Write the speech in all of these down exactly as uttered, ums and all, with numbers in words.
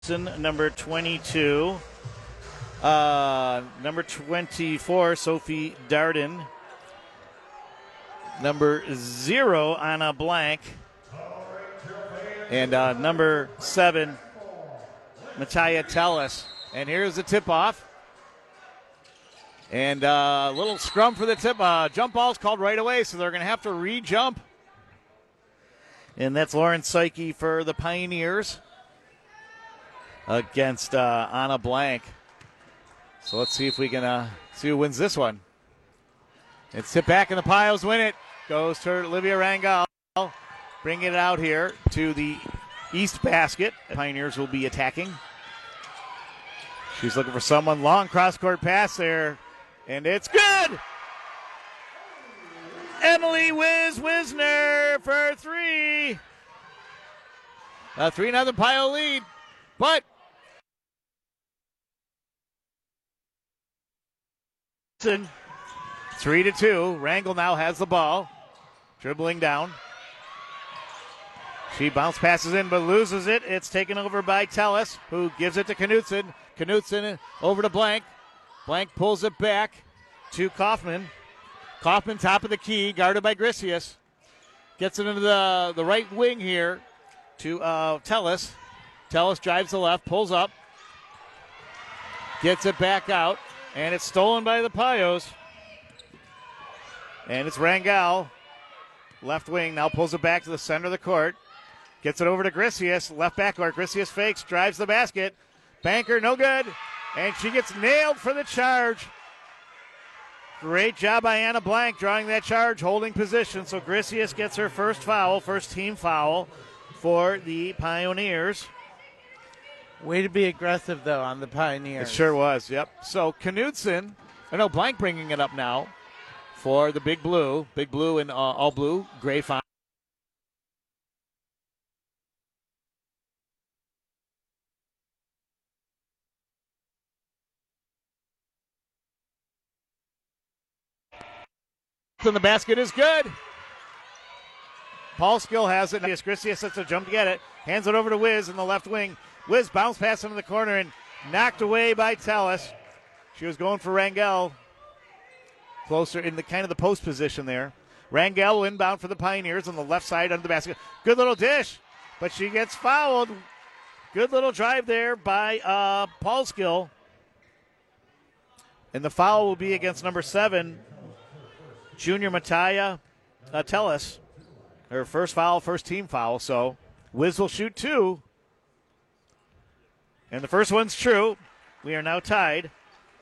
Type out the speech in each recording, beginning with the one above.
Number twenty-two. Uh, number twenty-four, Sophie Darden. Number zero, Anna Blank. And uh, number seven, Mattia Tellis. And here's the tip-off. And a uh, little scrum for the tip. Uh, jump ball's called right away, so they're going to have to re-jump. And that's Lauren Psyche for the Pioneers against uh, Anna Blank. So let's see if we can uh, see who wins this one. It's hit back, and the Pios win it. Goes to Olivia Rangel. Bring it out here to the east basket. Pioneers will be attacking. She's looking for someone. Long cross-court pass there, and it's good! Emily Wiz Wisner for three. A three nothing Pio lead, but three to two. Rangel now has the ball, dribbling down. She bounce passes in but loses it. It's taken over by Tellis, who gives it to Knutson. Knutson over to Blank. Blank pulls it back to Kaufman. Kaufman top of the key, guarded by Grisius. Gets it into the, the right wing here to uh, Tellis. Tellis drives the left, pulls up. Gets it back out, and it's stolen by the Pios. And it's Rangel, left wing, now pulls it back to the center of the court. Gets it over to Grisius, left backcourt. Grisius fakes, drives the basket. Banker, no good. And she gets nailed for the charge. Great job by Anna Blank drawing that charge, holding position. So Grisius gets her first foul, first team foul for the Pioneers. Way to be aggressive, though, on the Pioneers. It sure was, yep. So Knutson, I know Blank bringing it up now for the Big Blue. Big Blue and uh, all blue, gray font. And the basket is good. Paul Skill has it. Grisius sets a jump to get it. Hands it over to Wiz in the left wing. Wiz bounce pass into the corner and knocked away by Tellis. She was going for Rangel. Closer in the kind of the post position there. Rangel inbound for the Pioneers on the left side under the basket. Good little dish, but she gets fouled. Good little drive there by uh, Paul Skill. And the foul will be against number seven, Junior Mattia uh, Tellis. Her first foul, first team foul. So Wiz will shoot two. And the first one's true. We are now tied.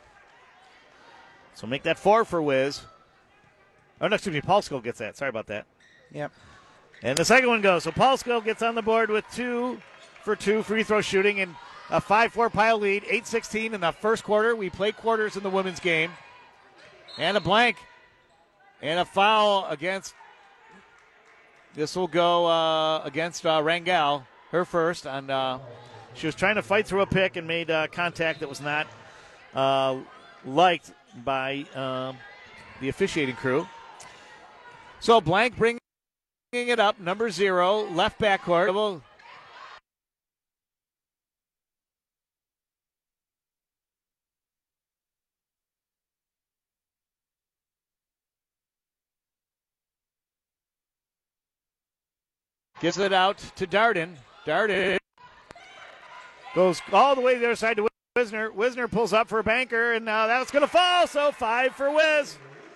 So make that four for Wiz. Oh, no, excuse me. Paul Skill gets that. Sorry about that. Yep. And the second one goes. So Paul Skill gets on the board with two for two free throw shooting and a five four Pile lead. eight sixteen in the first quarter. We play quarters in the women's game. And a blank. And a foul against, this will go uh, against uh, Rangel, her first. And uh, she was trying to fight through a pick and made uh, contact that was not uh, liked by um, the officiating crew. So Blank bringing it up, number zero, left backcourt. Gives it out to Darden. Darden goes all the way to the other side to Wisner. Wisner pulls up for a banker, and now that's going to fall, so five for Wiz.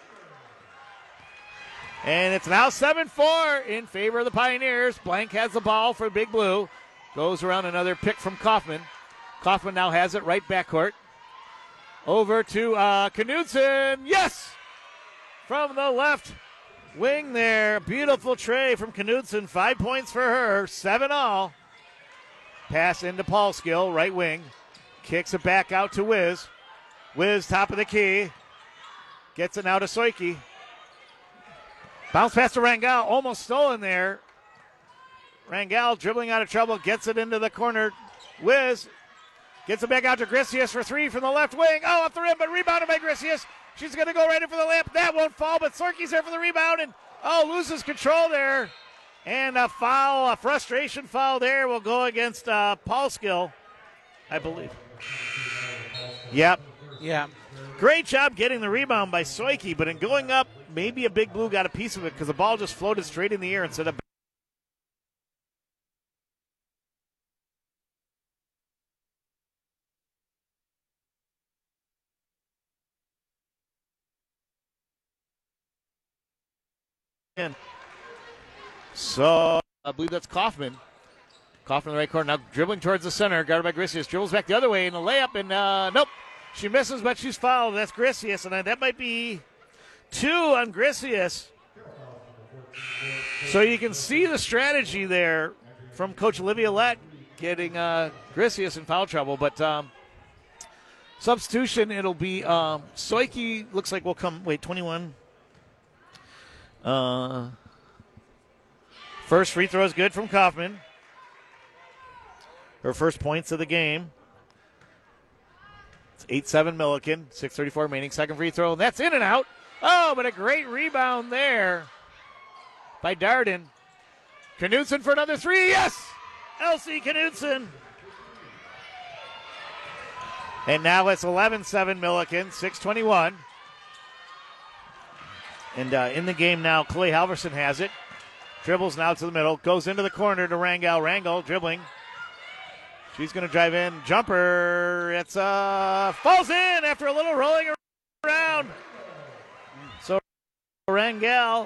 And it's now seven four in favor of the Pioneers. Blank has the ball for Big Blue. Goes around another pick from Kaufman. Kaufman now has it right backcourt. Over to uh, Knutson. Yes! From the left wing there. Beautiful tray from Knutson. Five points for her. Seven all. Pass into Paul Skill, right wing. Kicks it back out to Wiz. Wiz, top of the key. Gets it now to Soike. Bounce pass to Rangel. Almost stolen there. Rangel dribbling out of trouble. Gets it into the corner. Wiz gets it back out to Grisius for three from the left wing. Oh, off the rim, but rebounded by Grisius. She's going to go right in for the layup. That won't fall, but Sorky's there for the rebound, and oh, loses control there. And a foul, a frustration foul there will go against uh, Paul Skill. I believe. Yep. Yeah. Great job getting the rebound by Soike, but in going up, maybe a Big Blue got a piece of it because the ball just floated straight in the air instead of. In. So I believe that's Kaufman. Kaufman in the right corner, now dribbling towards the center, guarded by Grisius. Dribbles back the other way in the layup, and uh, nope. She misses, but she's fouled. That's Grisius, and that might be two on Grisius. So you can see the strategy there from Coach Olivia Lett Getting uh, Grisius in foul trouble, but um, substitution, it'll be um, Soike. looks like will come. Wait, twenty-one. Uh, first free throw is good from Kaufman. Her first points of the game. It's eight seven Milliken, six thirty-four remaining. Second free throw, and that's in and out. Oh, but a great rebound there by Darden. Knudsen for another three. Yes! Elsie Knudsen. And now it's eleven seven Milliken, six twenty-one. And uh, in the game now, Clay Halverson has it. Dribbles now to the middle. Goes into the corner to Rangel. Rangel dribbling. She's going to drive in. Jumper. It's uh falls in after a little rolling around. So Rangel.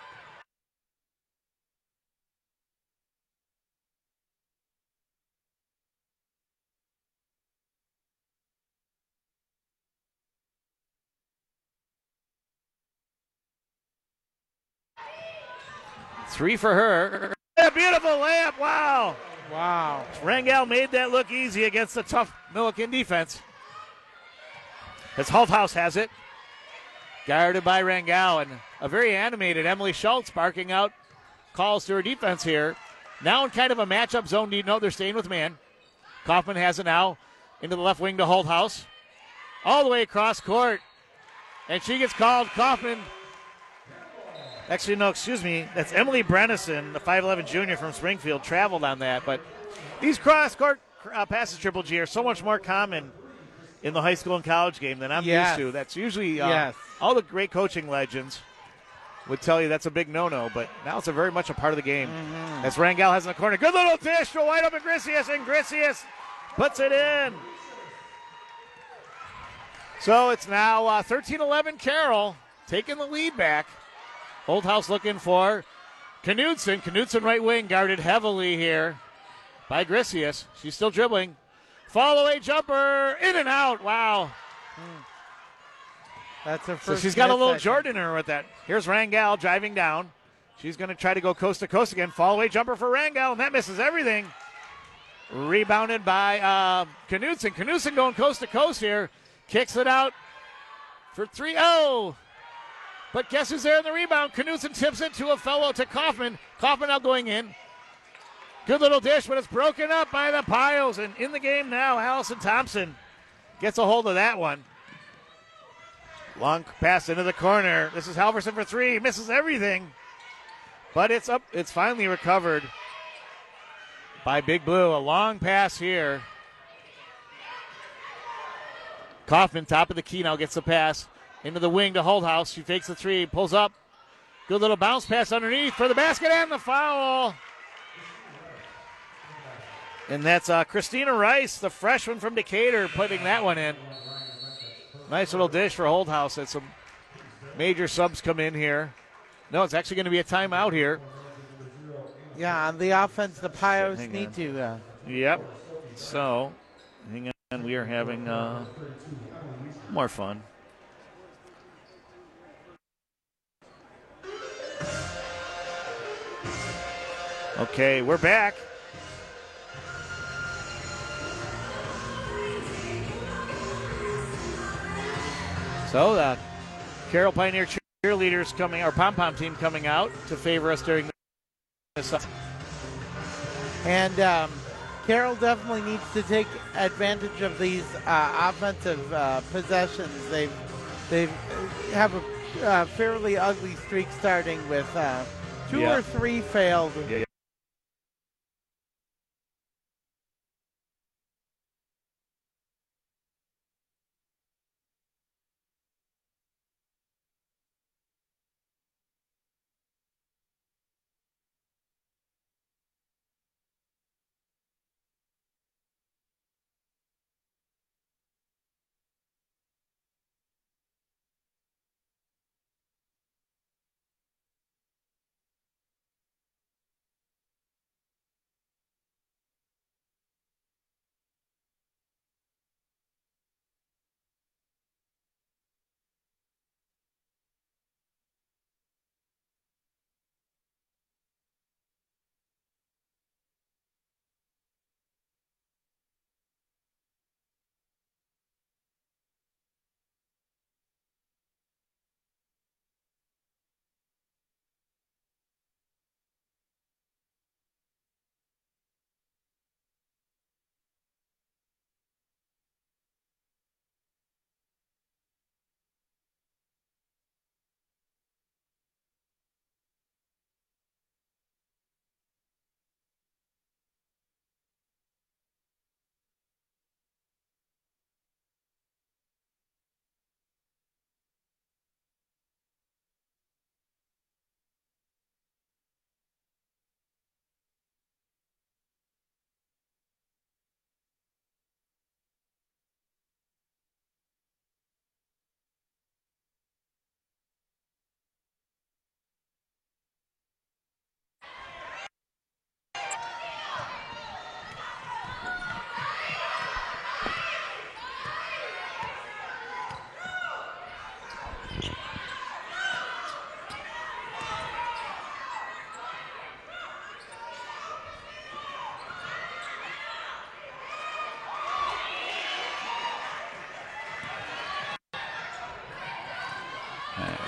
Three for her. A beautiful layup. Wow. Wow. Rangel made that look easy against the tough Milliken defense. as Holthouse has it. Guarded by Rangel, and a very animated Emily Schultz barking out calls to her defense here. Now in kind of a matchup zone. No, they're staying with man. Kaufman has it now into the left wing to Holthouse. All the way across court. And she gets called. Kaufman. Actually, no, excuse me. That's Emily Brennison, the five eleven junior from Springfield, traveled on that. But these cross-court uh, passes, Triple G, are so much more common in the high school and college game than I'm Yes. used to. That's usually uh, Yes. all the great coaching legends would tell you that's a big no-no, but now it's a very much a part of the game. Mm-hmm. As Rangel has in the corner. Good little dish to wide open Grisius, and Grisius puts it in. So it's now uh, thirteen eleven Carroll taking the lead back. Holthouse looking for Knudsen. Knudsen right wing guarded heavily here by Grisius. She's still dribbling. Fall away jumper. In and out. Wow. That's her So first. she's got a miss, little I think. Jordan in her with that. Here's Rangel driving down. She's going to try to go coast to coast again. Fall away jumper for Rangel, and that misses everything. Rebounded by uh, Knudsen. Knudsen going coast to coast here. Kicks it out for three oh. But guess who's there in the rebound? Knudsen tips it to a fellow, to Kaufman. Kaufman now going in. Good little dish, but it's broken up by the Piles. And in the game now, Allison Thompson gets a hold of that one. Long pass into the corner. This is Halverson for three. Misses everything. But it's up. It's finally recovered By Big Blue. A long pass here. Kaufman, top of the key now, gets the pass. Into the wing to Holthouse. She fakes the three, pulls up. Good little bounce pass underneath for the basket and the foul. And that's uh, Christina Rice, the freshman from Decatur, putting that one in. Nice little dish for Holthouse. Had some major subs come in here. No, it's actually going to be a timeout here. Yeah, on the offense, the Pios Hang need on. to. Uh, Yep. So, hang on. We are having uh, more fun. Okay, we're back. So the Carroll Pioneer cheerleaders coming, our pom-pom team coming out to favor us during this. and um, Carroll definitely needs to take advantage of these uh, offensive uh, possessions. They've they have a uh, fairly ugly streak starting with uh, two Yeah. or three failed. Yeah,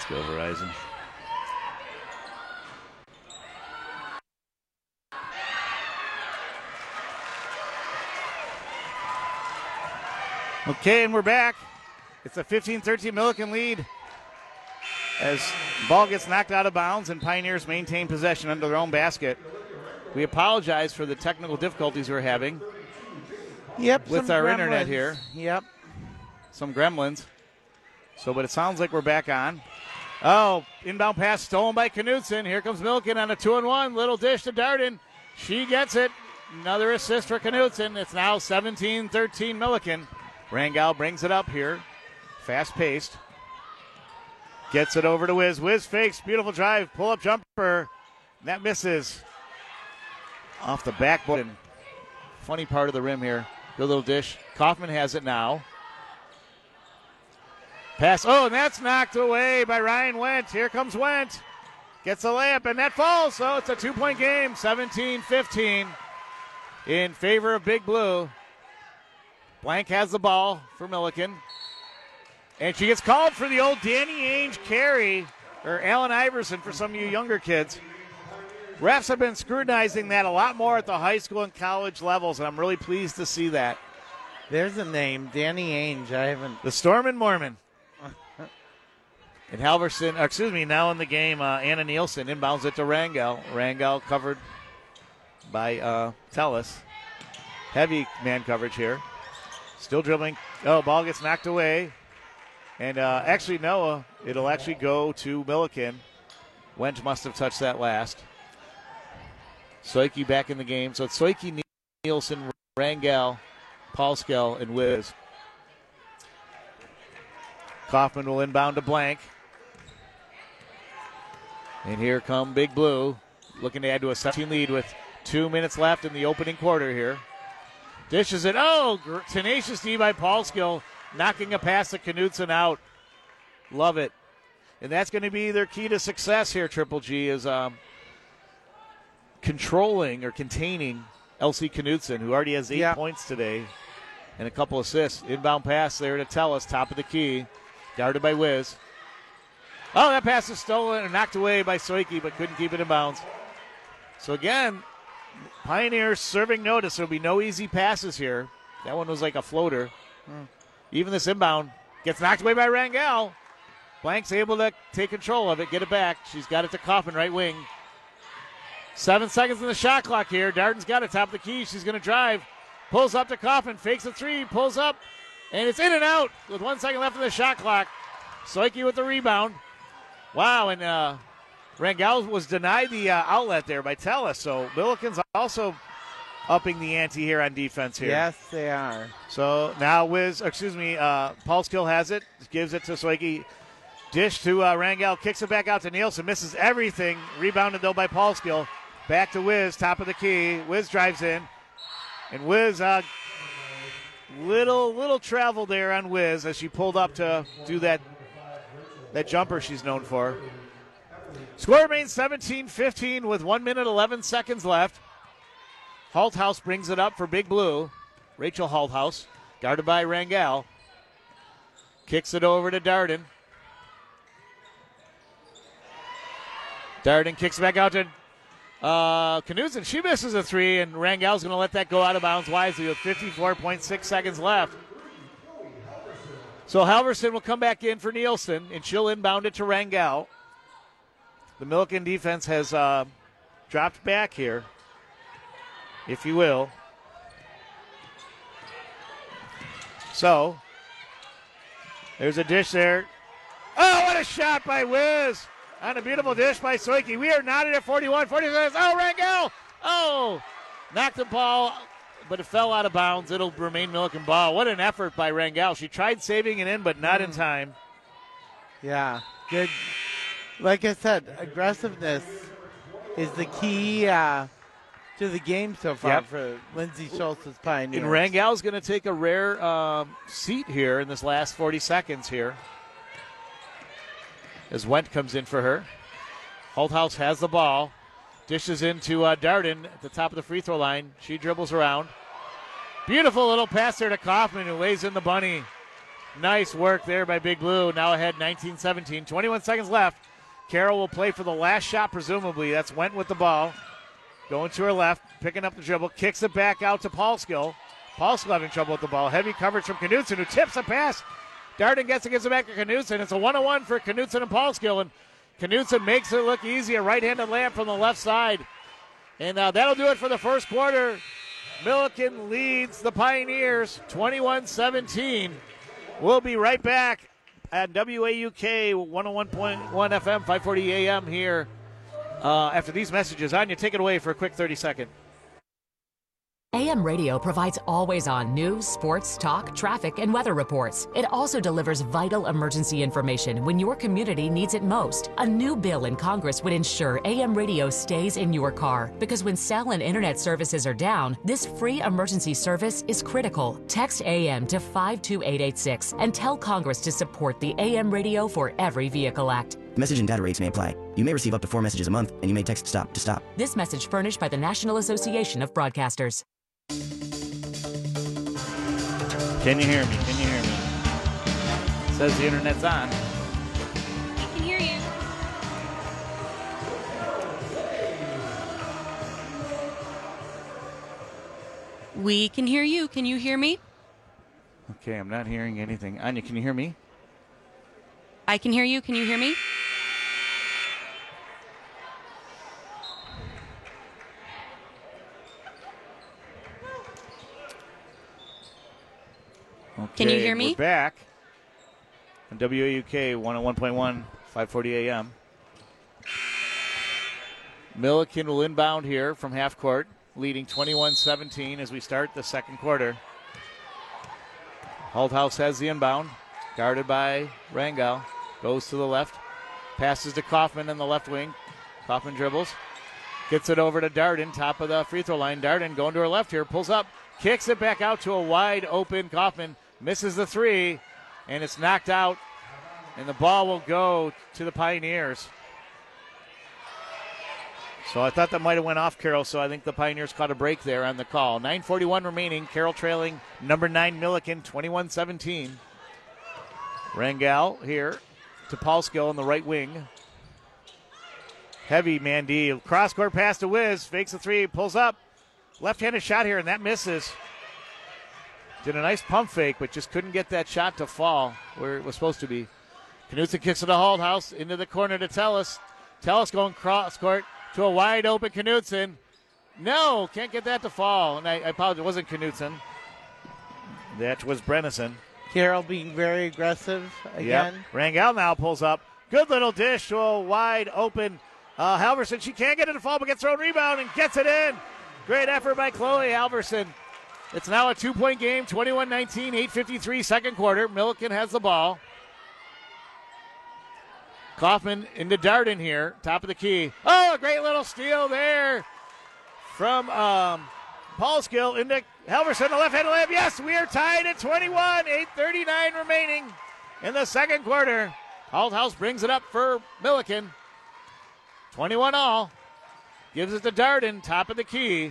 Let's go, Horizon. Okay, and we're back. It's a fifteen thirteen Milliken lead as the ball gets knocked out of bounds and Pioneers maintain possession under their own basket. We apologize for the technical difficulties we're having. Yep, with our gremlins. Internet here. Yep. Some gremlins. So, but it sounds like we're back on. Oh, inbound pass stolen by Knutson. Here comes Milliken on a two and one. Little dish to Darden. She gets it. Another assist for Knutson. It's now seventeen thirteen Milliken. Rangel brings it up here. Fast paced. Gets it over to Wiz. Wiz fakes. Beautiful drive. Pull up jumper. That misses. Off the backboard. Funny part of the rim here. Good little dish. Kaufman has it now. Pass. Oh, and that's knocked away by Ryan Wendt. Here comes Wendt. Gets a layup, and that falls. So it's a two-point game. seventeen fifteen in favor of Big Blue. Blank has the ball for Milliken. And she gets called for the old Danny Ainge carry, or Allen Iverson for some of you younger kids. Refs have been scrutinizing that a lot more at the high school and college levels, and I'm really pleased to see that. There's a name, Danny Ainge. I haven't. The Storm and Mormon. And Halverson, excuse me, now in the game, uh, Anna Nielsen inbounds it to Rangel. Rangel covered by uh, Tellis. Heavy man coverage here. Still dribbling. Oh, ball gets knocked away. And uh, actually, Noah, it'll actually go to Milliken. Wendt must have touched that last. Soike back in the game. So it's Soike, Nielsen, Rangel, Paulskell, and Wiz. Kaufman will inbound to Blank. And here come Big Blue, looking to add to a seventeen lead with two minutes left in the opening quarter here. Dishes it. Oh, tenacious D by Paulskell, knocking a pass to Knutson out. Love it. And that's going to be their key to success here, Triple G, is um, controlling or containing Elsie Knutson, who already has eight yeah. points today and a couple assists. Inbound pass there to Tellis, top of the key, guarded by Wiz. Oh, that pass is stolen and knocked away by Soike, but couldn't keep it in bounds. So again, Pioneers serving notice. There'll be no easy passes here. That one was like a floater. Hmm. Even this inbound gets knocked away by Rangel. Blank's able to take control of it, get it back. She's got it to Kaufman, right wing. Seven seconds in the shot clock here. Darden's got it, top of the key. She's going to drive. Pulls up to Kaufman, fakes a three, pulls up, and it's in and out with one second left in the shot clock. Soike with the rebound. Wow, and uh, Rangel was denied the uh, outlet there by Tellis. So Milliken's also upping the ante here on defense here. Yes, they are. So now Wiz, excuse me, uh, Paulskell has it, gives it to Soike. Dish to uh, Rangel, kicks it back out to Nielsen, misses everything. Rebounded though by Paulskell. Back to Wiz, top of the key. Wiz drives in. And Wiz, uh, little little travel there on Wiz as she pulled up to do that, that jumper she's known for. Score remains seventeen fifteen with one minute, eleven seconds left. Holthouse brings it up for Big Blue. Rachel Holthouse, guarded by Rangel. Kicks it over to Darden. Darden kicks back out to uh, Knutson. She misses a three, and Rangel's going to let that go out of bounds wisely with fifty-four point six seconds left. So Halverson will come back in for Nielsen, and she'll inbound it to Rangel. The Milliken defense has uh, dropped back here, if you will. So, there's a dish there. Oh, what a shot by Wiz! On a beautiful dish by Soike. We are knotted at forty-one, forty-six. Oh, Rangel! Oh! Knocked the ball, but it fell out of bounds. It'll remain Milliken ball. What an effort by Rangel. She tried saving it in, but not in time. Yeah, good. Like I said, aggressiveness is the key uh, to the game so far yep. for Lindsay Schultz's Pioneers. And Rangel's going to take a rare um, seat here in this last forty seconds here, as Wendt comes in for her. Holthouse has the ball. Dishes into uh, Darden at the top of the free throw line. She dribbles around. Beautiful little pass there to Kaufman, who lays in the bunny. Nice work there by Big Blue. Now ahead nineteen seventeen. twenty-one seconds left. Carroll will play for the last shot, presumably. That's Went with the ball. Going to her left, picking up the dribble, kicks it back out to Paulskill. Paulskill having trouble with the ball. Heavy coverage from Knutson, who tips a pass. Darden gets it, gives it back to Knutson. It's a one-on-one for Knutson and Paulskill, and Knutson makes it look easy. A right-handed layup from the left side. And uh, that'll do it for the first quarter. Milliken leads the Pioneers twenty-one seventeen. We'll be right back at W A U K one oh one point one F M, five forty A M here uh, after these messages. Anya, take it away for a quick thirty second. A M Radio provides always-on news, sports, talk, traffic, and weather reports. It also delivers vital emergency information when your community needs it most. A new bill in Congress would ensure A M Radio stays in your car, because when cell and internet services are down, this free emergency service is critical. Text A M to five two eight eight six and tell Congress to support the A M Radio for Every Vehicle Act. Message and data rates may apply. You may receive up to four messages a month, and you may text STOP to stop. This message furnished by the National Association of Broadcasters. Can you hear me? Can you hear me? Says the internet's on. I can hear you. We can hear you. Can you hear me? Okay, I'm not hearing anything. Anya, can you hear me? I can hear you. Can you hear me? Okay, Can you hear me? We're back on W A U K one oh one point one, five forty A M. Milliken will inbound here from half court, leading twenty-one seventeen as we start the second quarter. Holthouse has the inbound, guarded by Rangel. Goes to the left, passes to Kaufman in the left wing. Kaufman dribbles, gets it over to Darden, top of the free throw line. Darden going to her left here, pulls up, kicks it back out to a wide open Kaufman. Misses the three, and it's knocked out, and the ball will go to the Pioneers. So I thought that might have went off Carroll, so I think the Pioneers caught a break there on the call. nine forty-one remaining. Carroll trailing number nine Milliken, twenty-one seventeen. Rangel here to Paulskill in the right wing. Heavy man D. Cross-court pass to Wiz. Fakes the three, pulls up. Left-handed shot here, and that misses. Did a nice pump fake, but just couldn't get that shot to fall where it was supposed to be. Knutson kicks it to Holthouse, into the corner to Tellis. Tellis going cross-court to a wide-open Knutson. No, can't get that to fall. And I, I apologize, it wasn't Knutson. That was Brennison. Carroll being very aggressive again. Yep. Rangel now pulls up. Good little dish to a wide-open uh, Halverson. She can't get it to fall, but gets her own rebound and gets it in. Great effort by Chloe Halverson. It's now a two-point game, twenty-one nineteen, eight fifty-three, second quarter. Milliken has the ball. Kaufman into Darden here, top of the key. Oh, a great little steal there from um, Paulskill into Halverson, the left-handed layup. Yes, we are tied at twenty-one, eight thirty-nine remaining in the second quarter. Holthouse brings it up for Milliken. twenty-one all. Gives it to Darden, top of the key.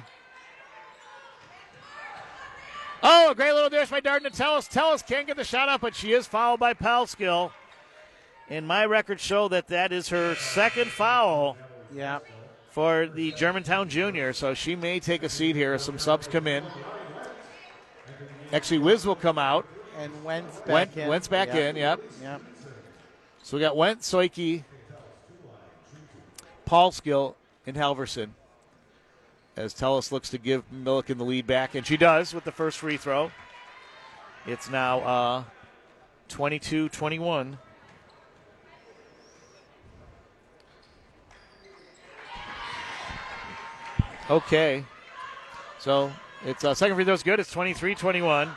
Oh, a great little dish by Darden to Tellis. Tellis can't get the shot up, but she is fouled by Paulskill. And my records show that that is her second foul Yeah. for the Germantown junior, so she may take a seat here as some subs come in. Actually, Wiz will come out. And Wentz back Went, in. Wentz back Yep. in, yep. Yep. So we got Wentz, Soike, Paulskill, and Halverson. As Tellis looks to give Milliken the lead back, and she does with the first free throw. It's now uh, twenty-two twenty-one. Okay. So it's uh, second free throw's good. It's twenty-three twenty-one.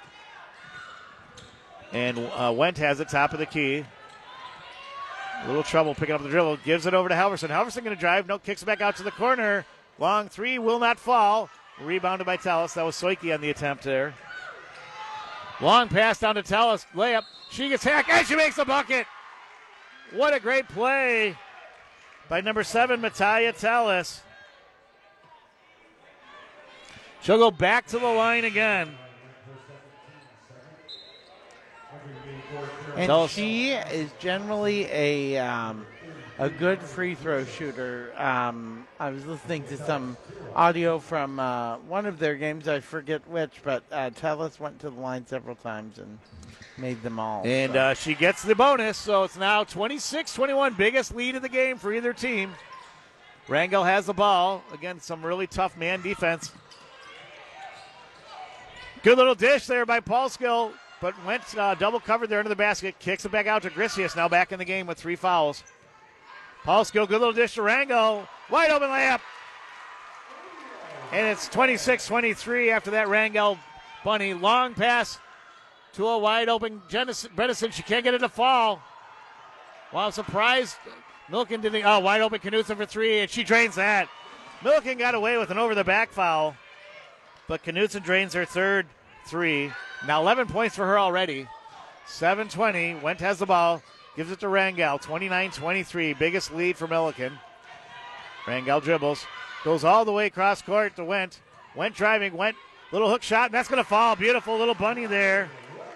And uh, Went has it top of the key. A little trouble picking up the dribble. Gives it over to Halverson. Halverson going to drive. No, kicks it back out to the corner. Long three will not fall. Rebounded by Tellis. That was Soike on the attempt there. Long pass down to Tellis. Layup. She gets hacked, and she makes the bucket. What a great play by number seven, Mataia Tellis. She'll go back to the line again. And Tell us- she is generally a um, a good free throw shooter. Um, I was listening to some audio from uh, one of their games. I forget which, but uh, Tellis went to the line several times and made them all. And so. uh, she gets the bonus, so it's now twenty-six twenty-one, biggest lead of the game for either team. Rangel has the ball. Again, some really tough man defense. Good little dish there by Paulskill, but went uh, double covered there into the basket. Kicks it back out to Grisius, now back in the game with three fouls. Paulskill, good little dish to Rangel. Wide open layup. And it's twenty-six twenty-three after that Rangel bunny. Long pass to a wide open Bredesen. She can't get it to fall. Wow, surprised. Milliken didn't. Oh, wide open Knutson for three, and she drains that. Milliken got away with an over the back foul, but Knutson drains her third three. Now eleven points for her already. seven twenty. Went has the ball. Gives it to Rangel. twenty-nine twenty-three. Biggest lead for Milliken. Rangel dribbles. Goes all the way across court to Went. Went driving. Went. Little hook shot, and that's going to fall. Beautiful little bunny there.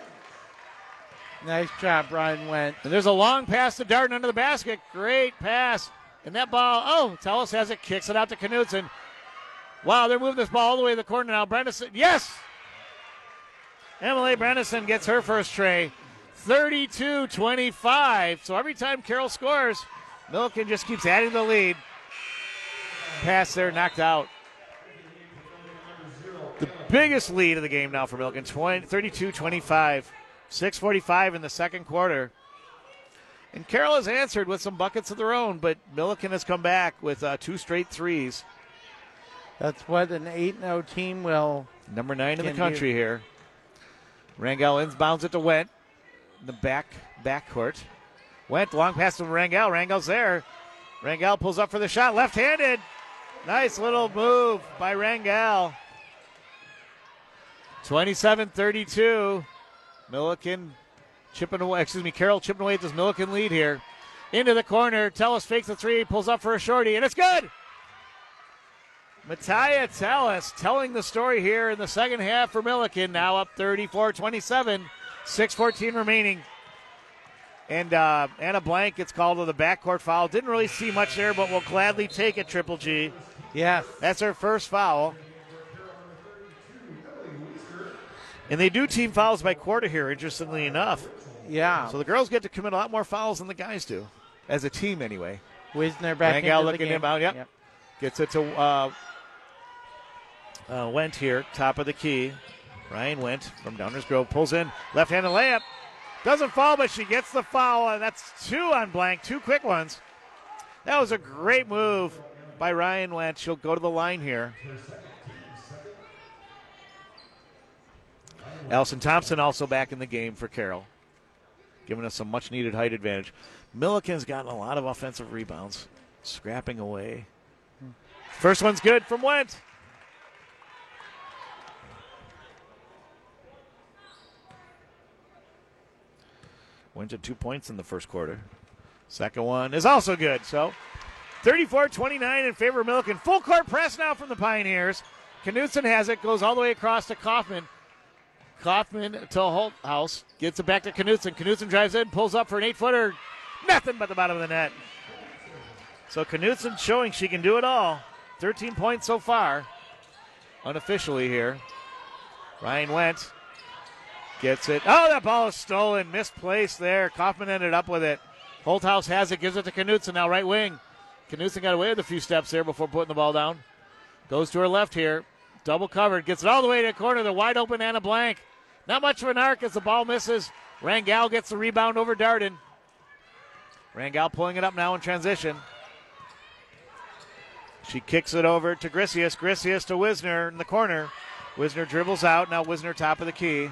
Nice job, Brian Went. And there's a long pass to Darden under the basket. Great pass. And that ball, oh, Tellis has it, kicks it out to Knutson. Wow, they're moving this ball all the way to the corner now. Brendison, yes! Emily Brendison gets her first tray. thirty-two twenty-five. So every time Carroll scores, Milliken just keeps adding the lead. Pass there, knocked out. The biggest lead of the game now for Milliken, thirty-two twenty-five. six forty-five in the second quarter. And Carroll has answered with some buckets of their own, but Milliken has come back with uh, two straight threes. That's what an eight and oh team will. Number nine in the Can country do. here. Rangel inbounds it to Went in the back backcourt. Went, long pass to Rangel. Rangel's there. Rangel pulls up for the shot, left-handed. Nice little move by Rangel. twenty-seven thirty-two. Milliken chipping away, excuse me, Carroll chipping away at this Milliken lead here. Into the corner, Tellis fakes the three, pulls up for a shorty, and it's good! Mattia Tellis telling the story here in the second half for Milliken, now up thirty-four twenty-seven, six fourteen remaining. And uh, Anna Blank gets called to the backcourt foul. Didn't really see much there, but will gladly take it, Triple G. Yes. That's her first foul. And they do team fouls by quarter here, interestingly enough. Yeah. So the girls get to commit a lot more fouls than the guys do, as a team anyway. Wisner back Rangel into looking the game. him out, yep. yep. Gets it to uh, uh, Went here, top of the key. Ryan Went from Downers Grove pulls in, left-handed layup. Doesn't fall, but she gets the foul, and that's two on Blank, two quick ones. That was a great move by Ryan Went. She'll go to the line here. Allison Thompson also back in the game for Carroll, giving us some much-needed height advantage. Milliken's gotten a lot of offensive rebounds, scrapping away. First one's good from Went. Went to two points in the first quarter. Second one is also good. So thirty-four twenty-nine in favor of Milliken. Full court press now from the Pioneers. Knutson has it, goes all the way across to Kaufman. Kaufman to Holthaus, gets it back to Knutson. Knutson drives in, pulls up for an eight-footer. Nothing but the bottom of the net. So Knutson showing she can do it all. thirteen points so far, unofficially here. Ryan Went gets it. Oh, that ball is stolen. Misplaced there. Kaufman ended up with it. Holthaus has it, gives it to Knutson, now right wing. Knutson got away with a few steps there before putting the ball down. Goes to her left here. Double covered. Gets it all the way to the corner. The wide open Anna Blank. Not much of an arc as the ball misses. Rangel gets the rebound over Darden. Rangel pulling it up now in transition. She kicks it over to Grisius. Grisius to Wisner in the corner. Wisner dribbles out. Now Wisner top of the key.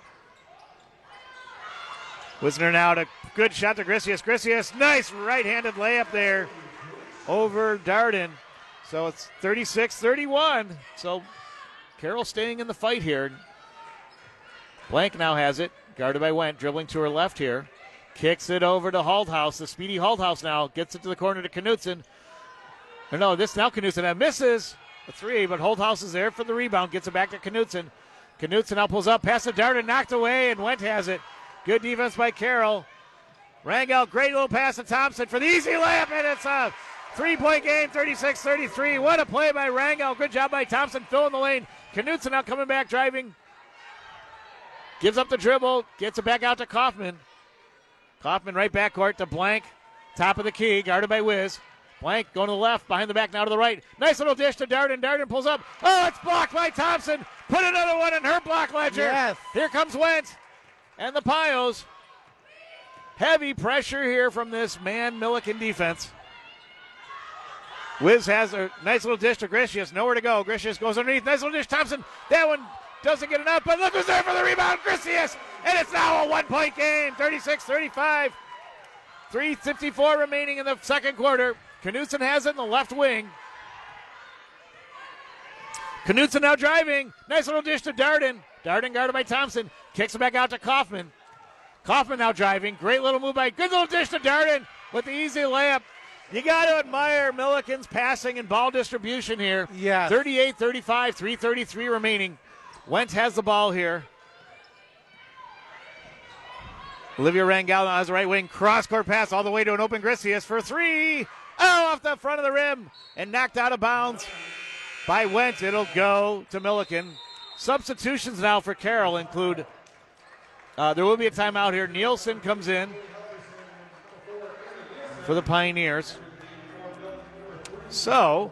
Wisner now to good shot to Grisius. Grisius, nice right-handed layup there over Darden. So it's thirty-six thirty-one. So Carroll staying in the fight here. Blank now has it. Guarded by Went. Dribbling to her left here. Kicks it over to Holthaus. The speedy Holthaus now gets it to the corner to Knutson. Or no, this now Knutson. That misses a three, but Holthaus is there for the rebound. Gets it back to Knutson. Knutson now pulls up. Pass to Darden. Knocked away, and Went has it. Good defense by Carroll. Rangel, great little pass to Thompson for the easy layup, and it's a three-point game, thirty-six thirty-three. What a play by Rangel. Good job by Thompson, filling the lane. Knutson now coming back, driving. Gives up the dribble, gets it back out to Kaufman. Kaufman right backcourt to Blank. Top of the key, guarded by Wiz. Blank going to the left, behind the back, now to the right. Nice little dish to Darden. Darden pulls up. Oh, it's blocked by Thompson. Put another one in her block ledger. Yes. Here comes Wentz and the Pios. Heavy pressure here from this man Milliken defense. Wiz has a nice little dish to Grisius. Nowhere to go. Grisius goes underneath. Nice little dish. Thompson. That one doesn't get enough, but look who's there for the rebound. Grisius. And it's now a one-point game. thirty-six thirty-five. three fifty-four remaining in the second quarter. Knutson has it in the left wing. Knutson now driving. Nice little dish to Darden. Darden guarded by Thompson. Kicks it back out to Kaufman. Kaufman now driving. Great little move by, good little dish to Darden with the easy layup. You got to admire Milliken's passing and ball distribution here. Yes. thirty-eight thirty-five, three thirty-three remaining. Wentz has the ball here. Olivia Rangel now has the right wing. Cross-court pass all the way to an open Grisius for three. Oh, off the front of the rim and knocked out of bounds by Wentz. It'll go to Milliken. Substitutions now for Carroll include, uh, there will be a timeout here. Nielsen comes in for the Pioneers. So,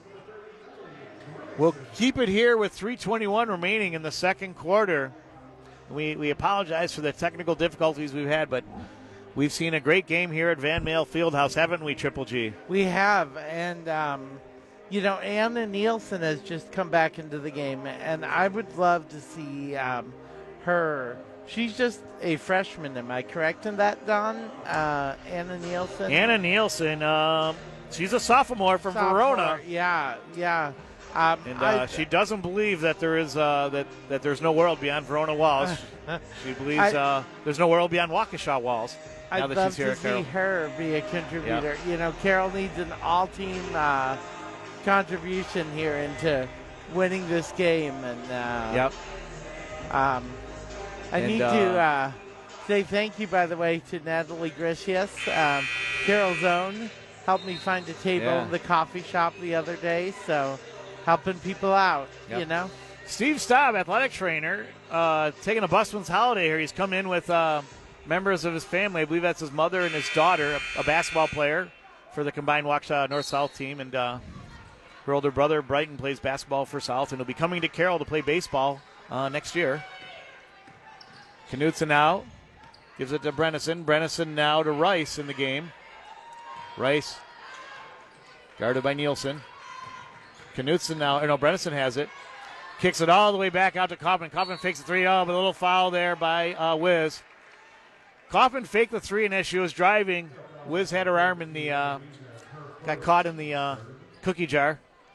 we'll keep it here with three twenty-one remaining in the second quarter. We, we apologize for the technical difficulties we've had, but we've seen a great game here at Van Male Fieldhouse, haven't we, Triple G? We have, and, um, you know, Anna Nielsen has just come back into the game, and I would love to see um, her. She's just a freshman, am I correct in that, Don? Uh, Anna Nielsen? Anna Nielsen, um, she's a sophomore from Sophomore. Verona. Yeah, yeah. Um, And uh, I, she doesn't believe that there is uh, that that there's no world beyond Verona walls. She believes I- uh, there's no world beyond Waukesha walls. Now I'd that love she's here to at see Carroll. her be a contributor. You know, Carroll needs an all-team uh, contribution here into winning this game. And uh, Yep. um, I And, need to uh, uh, say thank you, by the way, to Natalie Grisius. Um, Carroll's own helped me find a table Yeah. in the coffee shop the other day, so helping people out, Yep. you know. Steve Staub, athletic trainer, uh, taking a busman's holiday here. He's come in with uh, members of his family. I believe that's his mother and his daughter, a, a basketball player for the combined Waukesha North-South team. And uh, her older brother, Brighton, plays basketball for South, and he'll be coming to Carroll to play baseball uh, next year. Knutson now gives it to Brennison. Brennison now to Rice in the game. Rice guarded by Nielsen. Knutson now, or no, Brennison has it. Kicks it all the way back out to Kaufman. Kaufman fakes the three. Oh, but a little foul there by uh, Wiz. Kaufman faked the three, and as she was driving, Wiz had her arm in the, uh, got caught in the uh, cookie jar.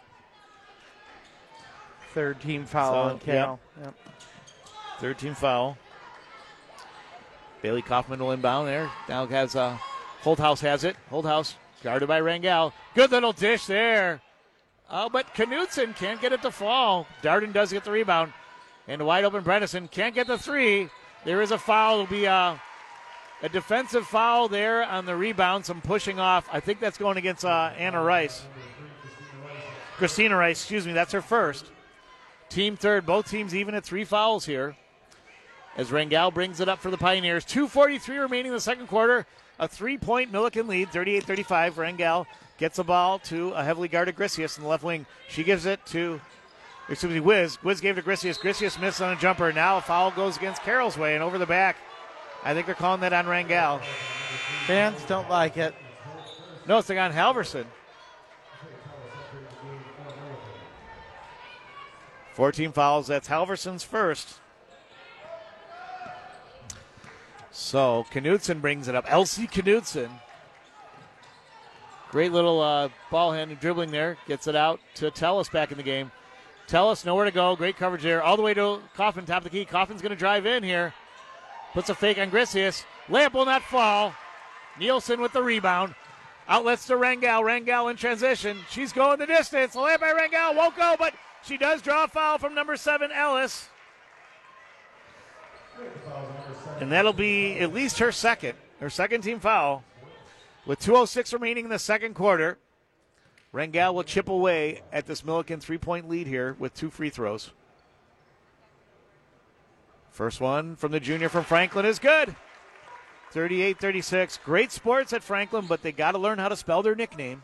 Third team foul So, on Carroll. Yep. Third team foul. Bailey Kaufman will inbound there. Now has uh, Holthouse has it. Holthouse guarded by Rangel. Good little dish there. Oh, but Knutson can't get it to fall. Darden does get the rebound. And wide open Brennison can't get the three. There is a foul. It'll be a, a defensive foul there on the rebound. Some pushing off. I think that's going against uh, Anna Rice. Christina Rice, excuse me. That's her first. Team third. Both teams even at three fouls here. As Rangel brings it up for the Pioneers. two forty-three remaining in the second quarter. A three-point Milliken lead, thirty-eight thirty-five. Rangel gets the ball to a heavily guarded Grisius in the left wing. She gives it to, excuse me, Wiz. Wiz gave it to Grisius. Grisius missed on a jumper. Now a foul goes against Carroll's way and over the back. I think they're calling that on Rangel. Fans don't like it. No, it's on Halverson. fourteen fouls. That's Halverson's first. So Knutson brings it up. Elsie Knutson. Great little uh, ball handling, dribbling there. Gets it out to Tellis back in the game. Tellis nowhere to go. Great coverage there. All the way to Kaufman, top of the key. Kaufman's going to drive in here. Puts a fake on Grisius. Layup will not fall. Nielsen with the rebound. Outlets to Rangel. Rangel in transition. She's going the distance. Layup by Rangel. Won't go, but she does draw a foul from number seven, Ellis. And that'll be at least her second, her second team foul. With two oh six remaining in the second quarter, Rangel will chip away at this Milliken three-point lead here with two free throws. First one from the junior from Franklin is good. thirty-eight thirty-six. Great sports at Franklin, but they got to learn how to spell their nickname.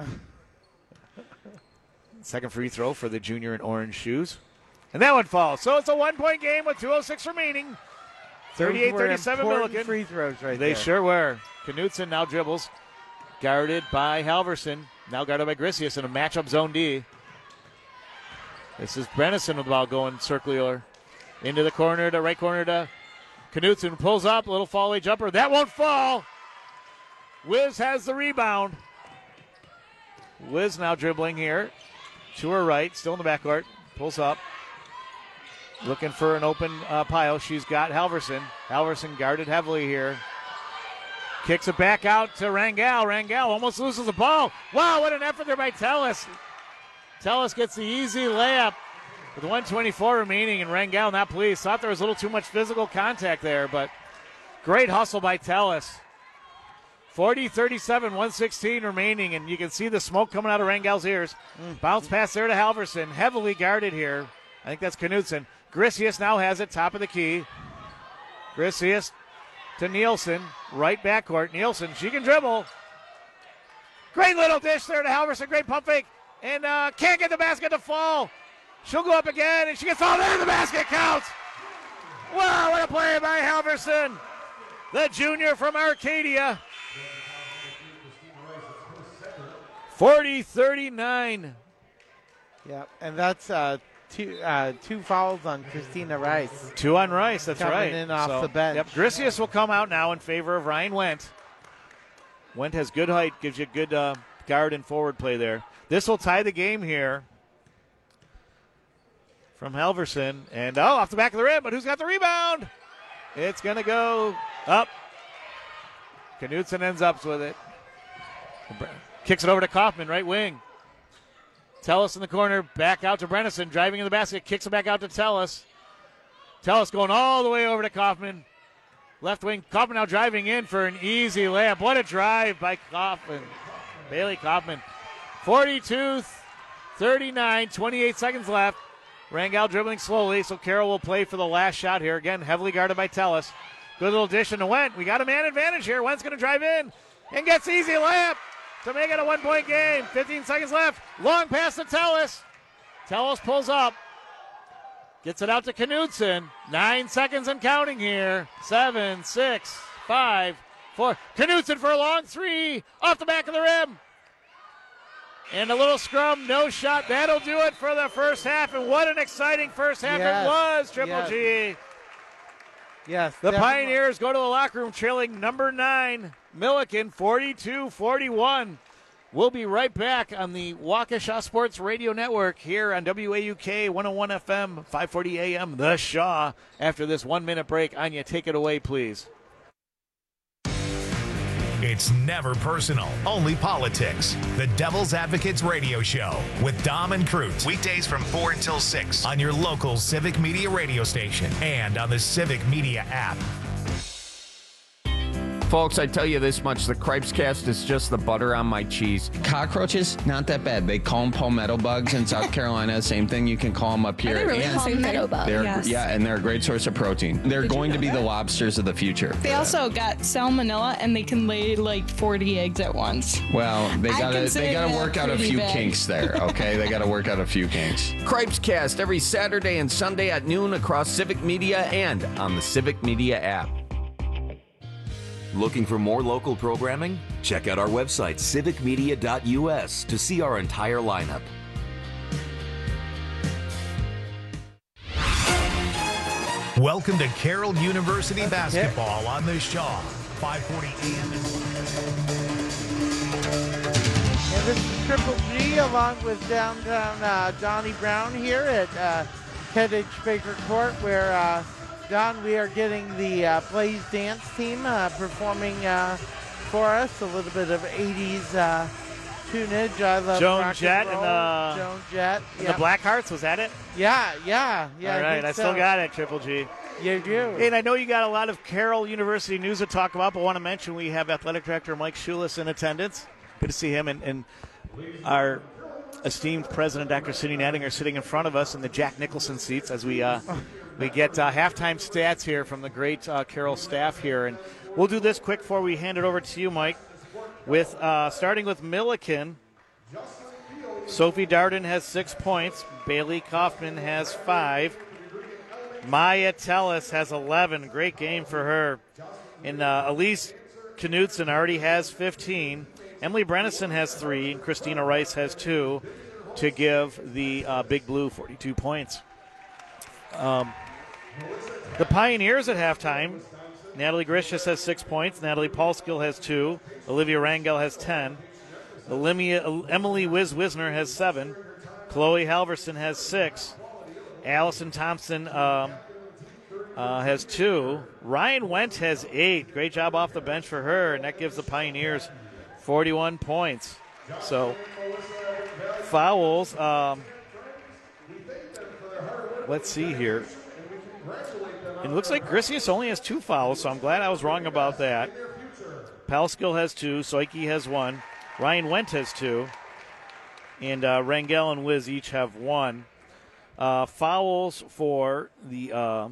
Second free throw for the junior in orange shoes. And that one falls. So it's a one-point game with two oh six remaining. thirty-eight thirty-seven Milliken. Free throws right They there. sure were. Knutson now dribbles. Guarded by Halverson. Now guarded by Grisius in a matchup zone D. This is Brennison with the ball going circular. Into the corner, to right corner to Knutson. Pulls up, little fall away jumper. That won't fall. Wiz has the rebound. Wiz now dribbling here. To her right, still in the backcourt. Pulls up. Looking for an open uh, pile. She's got Halverson. Halverson guarded heavily here. Kicks it back out to Rangel. Rangel almost loses the ball. Wow, what an effort there by Tellis. Tellis gets the easy layup with one twenty-four remaining, and Rangel not pleased. Thought there was a little too much physical contact there, but great hustle by Tellis. forty thirty-seven, one sixteen remaining, and you can see the smoke coming out of Rangel's ears. Mm. Bounce pass there to Halverson. Heavily guarded here. I think that's Knutson. Grisius now has it, top of the key. Grisius to Nielsen, right backcourt. Nielsen, she can dribble. Great little dish there to Halverson. Great pump fake. And uh, can't get the basket to fall. She'll go up again, and she gets all there. The basket counts. Wow, what a play by Halverson. The junior from Arcadia. forty thirty-nine. Yeah, and that's uh, two uh, two fouls on Christina Rice. Two on Rice, that's Coming right. in off So, the bench. Yep, Grisius will come out now in favor of Ryan Wendt. Wendt has good height, gives you good uh, guard and forward play there. This will tie the game here from Halverson. And, oh, off the back of the rim, but who's got the rebound? It's going to go up. Knutson ends up with it. Kicks it over to Kaufman, right wing. Tellis in the corner, back out to Brennison, driving in the basket, kicks it back out to Tellis. Tellis going all the way over to Kaufman. Left wing, Kaufman now driving in for an easy layup. What a drive by Kaufman. Bailey Kaufman. forty-two thirty-nine, twenty-eight seconds left. Rangel dribbling slowly, so Carroll will play for the last shot here. Again, heavily guarded by Tellis. Good little dish into Wendt. We got a man advantage here. Wendt's going to drive in and gets the easy layup to make it a one-point game. fifteen seconds left. Long pass to Tellis. Tellis pulls up. Gets it out to Knutson. Nine seconds and counting here. Seven, six, five, four. Knutson for a long three. Off the back of the rim. And a little scrum, no shot. That'll do it for the first half. And what an exciting first half Yes. it was, Triple Yes. G. Yes. The definitely. Pioneers go to the locker room trailing number nine, Milliken, forty-two forty-one. We'll be right back on the Waukesha Sports Radio Network here on W A U K one oh one F M, five forty A M, The Shaw. After this one-minute break, Anya, take it away, please. It's never personal, only politics. The Devil's Advocates Radio Show with Dom and Cruz. Weekdays from four until six on your local Civic Media radio station and on the Civic Media app. Folks, I tell you this much, the Cripes Cast is just the butter on my cheese. Cockroaches, not that bad. They call them palmetto bugs in South Carolina. Same thing, you can call them up here. Are they really And palmetto bugs? they're, Yes. Yeah, and they're a great source of protein. They're Did you going to know be that? the lobsters of the future. They also got salmonella, and they can lay like forty eggs at once. Well, they I gotta consider they gotta that work out a pretty few bad. kinks there, okay? They gotta work out a few kinks. Cripes Cast every Saturday and Sunday at noon across Civic Media and on the Civic Media app. Looking for more local programming? Check out our website, civic media dot U S, to see our entire lineup. Welcome to Carroll University basketball on the Shaw, five forty A M. And this is Triple G along with downtown uh, Donnie Brown here at uh, Keddage Baker Court, where uh, Don, we are getting the uh, Blaze Dance team uh, performing uh, for us a little bit of eighties uh, tunage. I love Joan rock Jett and and roll. the, Joan Jett. and yep. the Blackhearts, was that it? Yeah, yeah, yeah. All right, think I so. still got it, Triple G. You do. And I know you got a lot of Carroll University news to talk about, but I want to mention we have Athletic Director Mike Schulis in attendance. Good to see him. And, and our esteemed President, Doctor Cindy Nettinger, sitting in front of us in the Jack Nicholson seats as we uh, we get uh, halftime stats here from the great uh, Carroll staff here. And we'll do this quick before we hand it over to you, Mike, with uh, starting with Milliken. Sophie Darden has six points. Bailey Kaufman has five. Maya Tellis has eleven. Great game for her. And uh, Elise Knudsen already has fifteen. Emily Brennison has three. And Christina Rice has two to give the uh, Big Blue forty-two points. Um, the Pioneers at halftime. Natalie Grishas has six points. Natalie Paulskill has two. Olivia Rangel has ten. Olimia, Emily Wiz Wisner has seven. Chloe Halverson has six. Allison Thompson um, uh, has two. Ryan Went has eight. Great job off the bench for her, and that gives the Pioneers forty-one points. So, fouls. Um, let's see here. It looks like Grisius only has two fouls, so I'm glad I was wrong about that. Palskill has two. Soike has one. Ryan Went has two. And uh, Rangel and Wiz each have one. Uh, fouls for the, uh,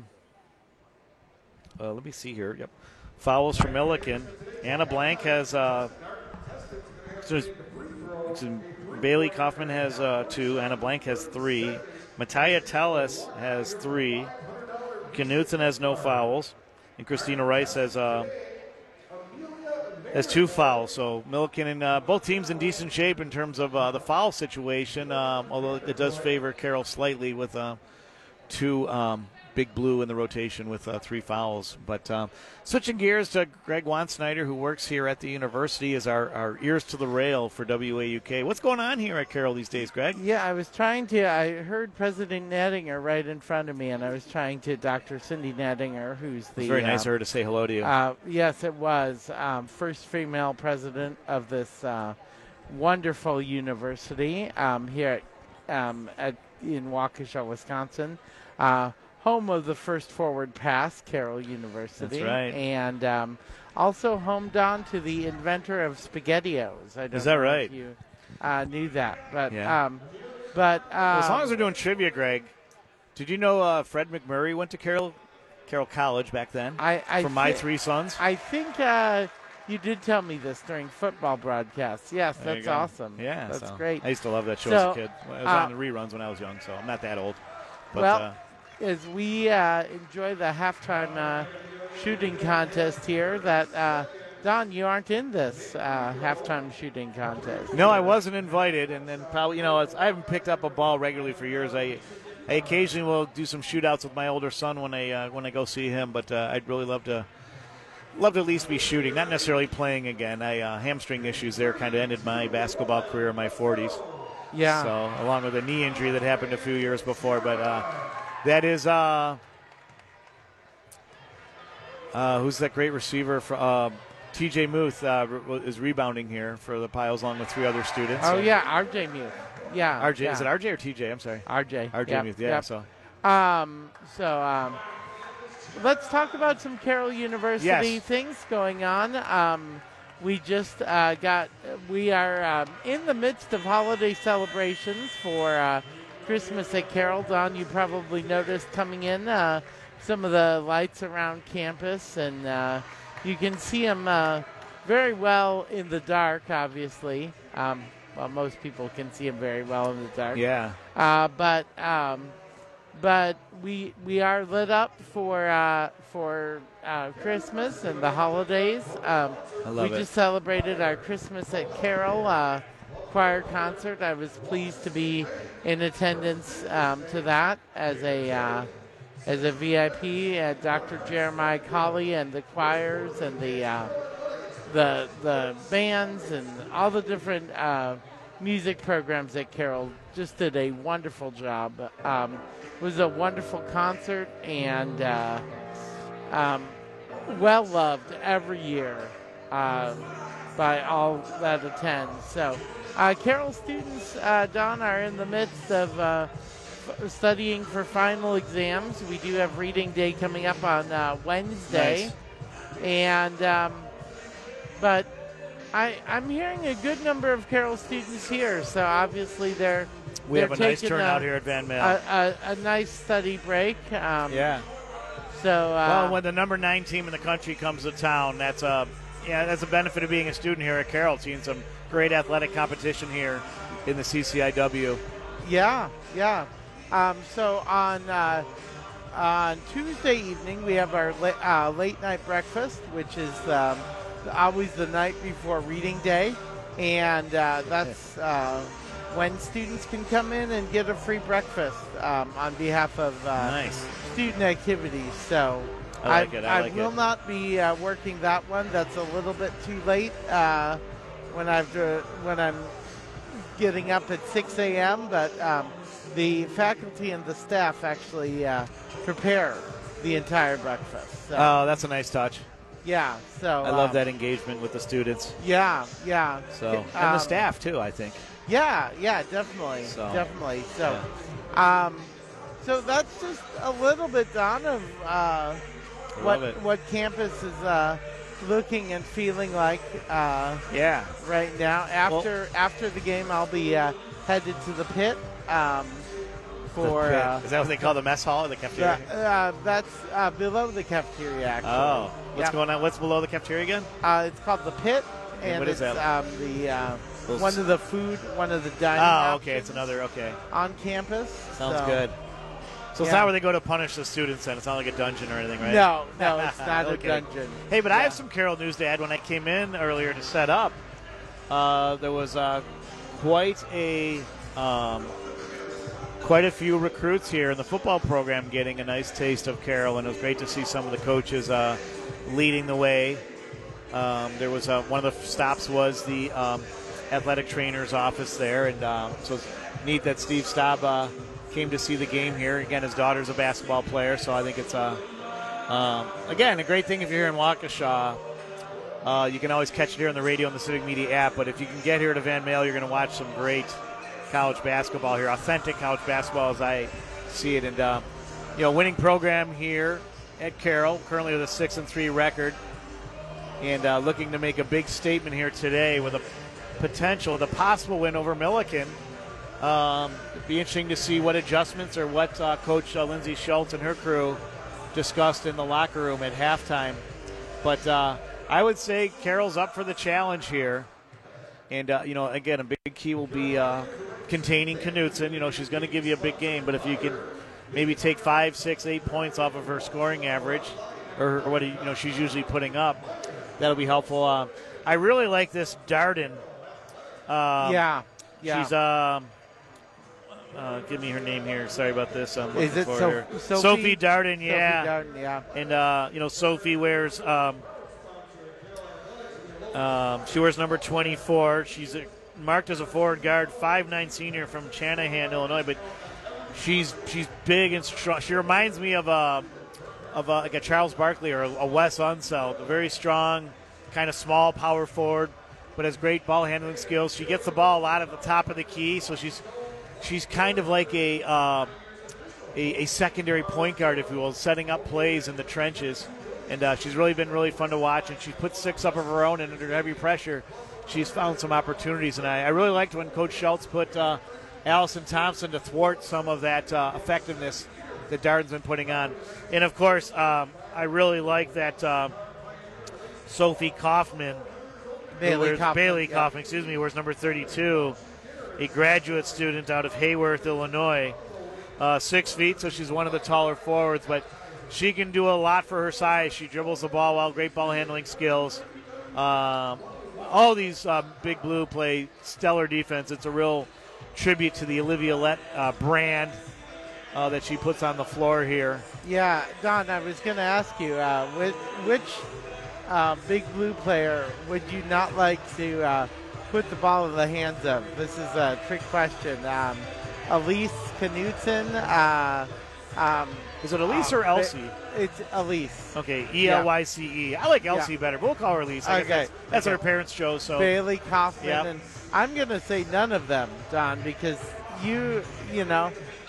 uh, let me see here. Yep. Fouls for Milliken. Anna Blank has, uh, so so Bailey Kaufman has uh, two. Anna Blank has three. Mattia Tellis has three. Knudsen has no fouls. And Christina Rice has, uh, has two fouls. So Milliken and uh, both teams in decent shape in terms of uh, the foul situation, um, although it does favor Carroll slightly with uh, two um, Big Blue in the rotation with uh, three fouls. But um, switching gears to Greg Wansnyder, who works here at the university, is our, our ears to the rail for W A U K. What's going on here at Carroll these days, Greg? Yeah, I was trying to, I heard President Nettinger right in front of me, and I was trying to Doctor Cindy Nettinger, who's the... It's very nice uh, of her to say hello to you. Uh, yes, it was. Um, first female president of this uh, wonderful university um, here at, um, at, in Waukesha, Wisconsin. Uh, home of the first forward pass, Carroll University. That's right. And um, also home, Don, to the inventor of SpaghettiOs. I don't Is that know right? If you uh, knew that. But, Yeah. um, but uh, Well, as long as we're doing trivia, Greg, did you know uh, Fred McMurray went to Carroll, Carroll College back then? I, I for my thi- three sons? I think uh, you did tell me this during football broadcasts. Yes, There you that's go. awesome. Yeah, that's so great. I used to love that show So, as a kid. It was uh, on the reruns when I was young, so I'm not that old. But, well, uh, as we uh, enjoy the halftime uh, shooting contest here, that uh, Don, you aren't in this uh, halftime shooting contest. no, I wasn't invited, and then probably, you know, it's, I haven't picked up a ball regularly for years. I, I occasionally will do some shootouts with my older son when I uh, when I go see him, but uh, I'd really love to love to at least be shooting, not necessarily playing again. I uh, hamstring issues there kind of ended my basketball career in my forties. Yeah. So along with a knee injury that happened a few years before, but uh, that is uh, uh, who's that great receiver for. Uh, T J Muth uh, re- is rebounding here for the Piles along with three other students. Oh, So- yeah, R J Muth. Yeah. R J yeah. Is it R J or T J? I'm sorry. R J. R J Yep, Muth, yeah. yep. So Um, so um, let's talk about some Carroll University Yes. things going on. Um, we just uh, got, we are um, in the midst of holiday celebrations for uh, Christmas at Carroll. Don, you probably noticed coming in uh, some of the lights around campus, and uh, you can see them uh, very well in the dark, obviously. Um, well, most people can see them very well in the dark. Yeah. Uh, but um, but we we are lit up for uh, for uh, Christmas and the holidays. Um, I love we it. just celebrated our Christmas at Carroll uh, choir concert. I was pleased to be in attendance um, to that as a uh, as a V I P at Doctor Jeremiah Colley and the choirs and the uh, the the bands and all the different uh, music programs at Carroll just did a wonderful job. Um, it was a wonderful concert and uh, um, well loved every year uh, by all that attend. So uh, Carroll students, uh, Don, are in the midst of uh, f- studying for final exams. We do have reading day coming up on uh, Wednesday. Nice. And, um, but I, I'm hearing a good number of Carroll students here, so obviously they're We they're have a nice taking turnout a, here at Van Male. A, a, a nice study break. Um, yeah. So uh, well, when the number nine team in the country comes to town, that's a yeah, that's a benefit of being a student here at Carroll. Seeing some great athletic competition here in the C C I W. Yeah, yeah. Um, so on uh, on Tuesday evening we have our la- uh, late night breakfast, which is um, always the night before reading day, and uh, that's uh, when students can come in and get a free breakfast um, on behalf of uh, nice. student activities. So I like it. I like will it. not be uh, working that one. That's a little bit too late uh, when I've uh, when I'm getting up at six a.m. But um, the faculty and the staff actually uh, prepare the entire breakfast. So, Oh, that's a nice touch. yeah. So I love um, that engagement with the students. Yeah, yeah. So and Um, the staff too, I think. Yeah, yeah, definitely, So, definitely. So, um, so that's just a little bit, Don, of uh, what love it. what campus is uh, looking and feeling like. Uh, Yeah. Right now, after after the game, I'll be uh, headed to the pit um, for. The pit. Uh, Is that what they call the mess hall or the cafeteria? uh, uh, that's uh, below the cafeteria. Actually. Oh, what's Yeah. going on? What's below the cafeteria again? Uh, it's called the pit, And and what is it's that? um, the uh, Those- one of the food, one of the dining. Oh, okay. options It's another. Okay. on campus. Sounds so- good. So it's Yeah. not where they go to punish the students, and it's not like a dungeon or anything, right? No, no, it's not Okay. a dungeon. Hey, but I Yeah. have some Carroll news to add. When I came in earlier to set up, uh, there was uh, quite a um, quite a few recruits here in the football program getting a nice taste of Carroll, and it was great to see some of the coaches uh, leading the way. Um, there was uh, one of the stops was the um, athletic trainer's office there, and um, so it's neat that Steve Staub uh, came to see the game here. Again, his daughter's a basketball player, so I think it's a um, again a great thing if you're here in Waukesha. Uh, you can always catch it here on the radio and the Civic Media app, but if you can get here to Van Male, you're going to watch some great college basketball here, authentic college basketball as I see it, and uh, you know, winning program here at Carroll, currently with a six and three record. And uh, looking to make a big statement here today with a potential, the possible win over Milliken. Um, it'd be interesting to see what adjustments or what uh, Coach uh, Lindsay Schultz and her crew discussed in the locker room at halftime. But uh, I would say Carroll's up for the challenge here. And, uh, you know, again, a big key will be uh, containing Knutson. You know, she's going to give you a big game, but if you can maybe take five, six, eight points off of her scoring average, or, or what you know she's usually putting up, that'll be helpful. Uh, I really like this Darden. Um, Yeah, yeah. She's um, uh, give me her name here. Sorry about this. I'm looking Is it for so- her. Sophie? Sophie Darden? Yeah. Sophie Darden, yeah. And uh, you know, Sophie wears um, um, she wears number twenty-four. She's a, marked as a forward guard, five nine senior from Channahon, Illinois, but she's she's big and strong. She reminds me of a of a, like a Charles Barkley or a, a Wes Unseld, a very strong, kind of small power forward, but has great ball handling skills. She gets the ball a lot at the top of the key, so she's she's kind of like a uh, a, a secondary point guard, if you will, setting up plays in the trenches. And uh, she's really been really fun to watch, and she put six up of her own, and under heavy pressure, she's found some opportunities. And I, I really liked when Coach Schultz put uh, Allison Thompson to thwart some of that uh, effectiveness that Darden's been putting on. And, of course, um, I really like that uh, Sophie Kaufman, Bailey wears, Kaufman, Bailey yeah. Kaufman, excuse me, wears number thirty-two, a graduate student out of Hayworth, Illinois. Uh, six feet, so she's one of the taller forwards, but she can do a lot for her size. She dribbles the ball well, great ball handling skills. Um, all these uh, Big Blue play stellar defense. It's a real tribute to the Olivia Lett uh, brand uh, that she puts on the floor here. Yeah, Don, I was going to ask you, uh, which, which uh, Big Blue player would you not like to uh, put the ball in the hands of? This is a trick question. Um, Elise Knutson. Uh, um, Is it Elise uh, or Elsie? It's Elise. Okay, E L Y C E. I like Elsie Yeah. better, but we'll call her Elise. I guess Okay. That's, that's Okay. what her parents chose. So Bailey Kaufman, Yep. and I'm going to say none of them, Don, because you, you know,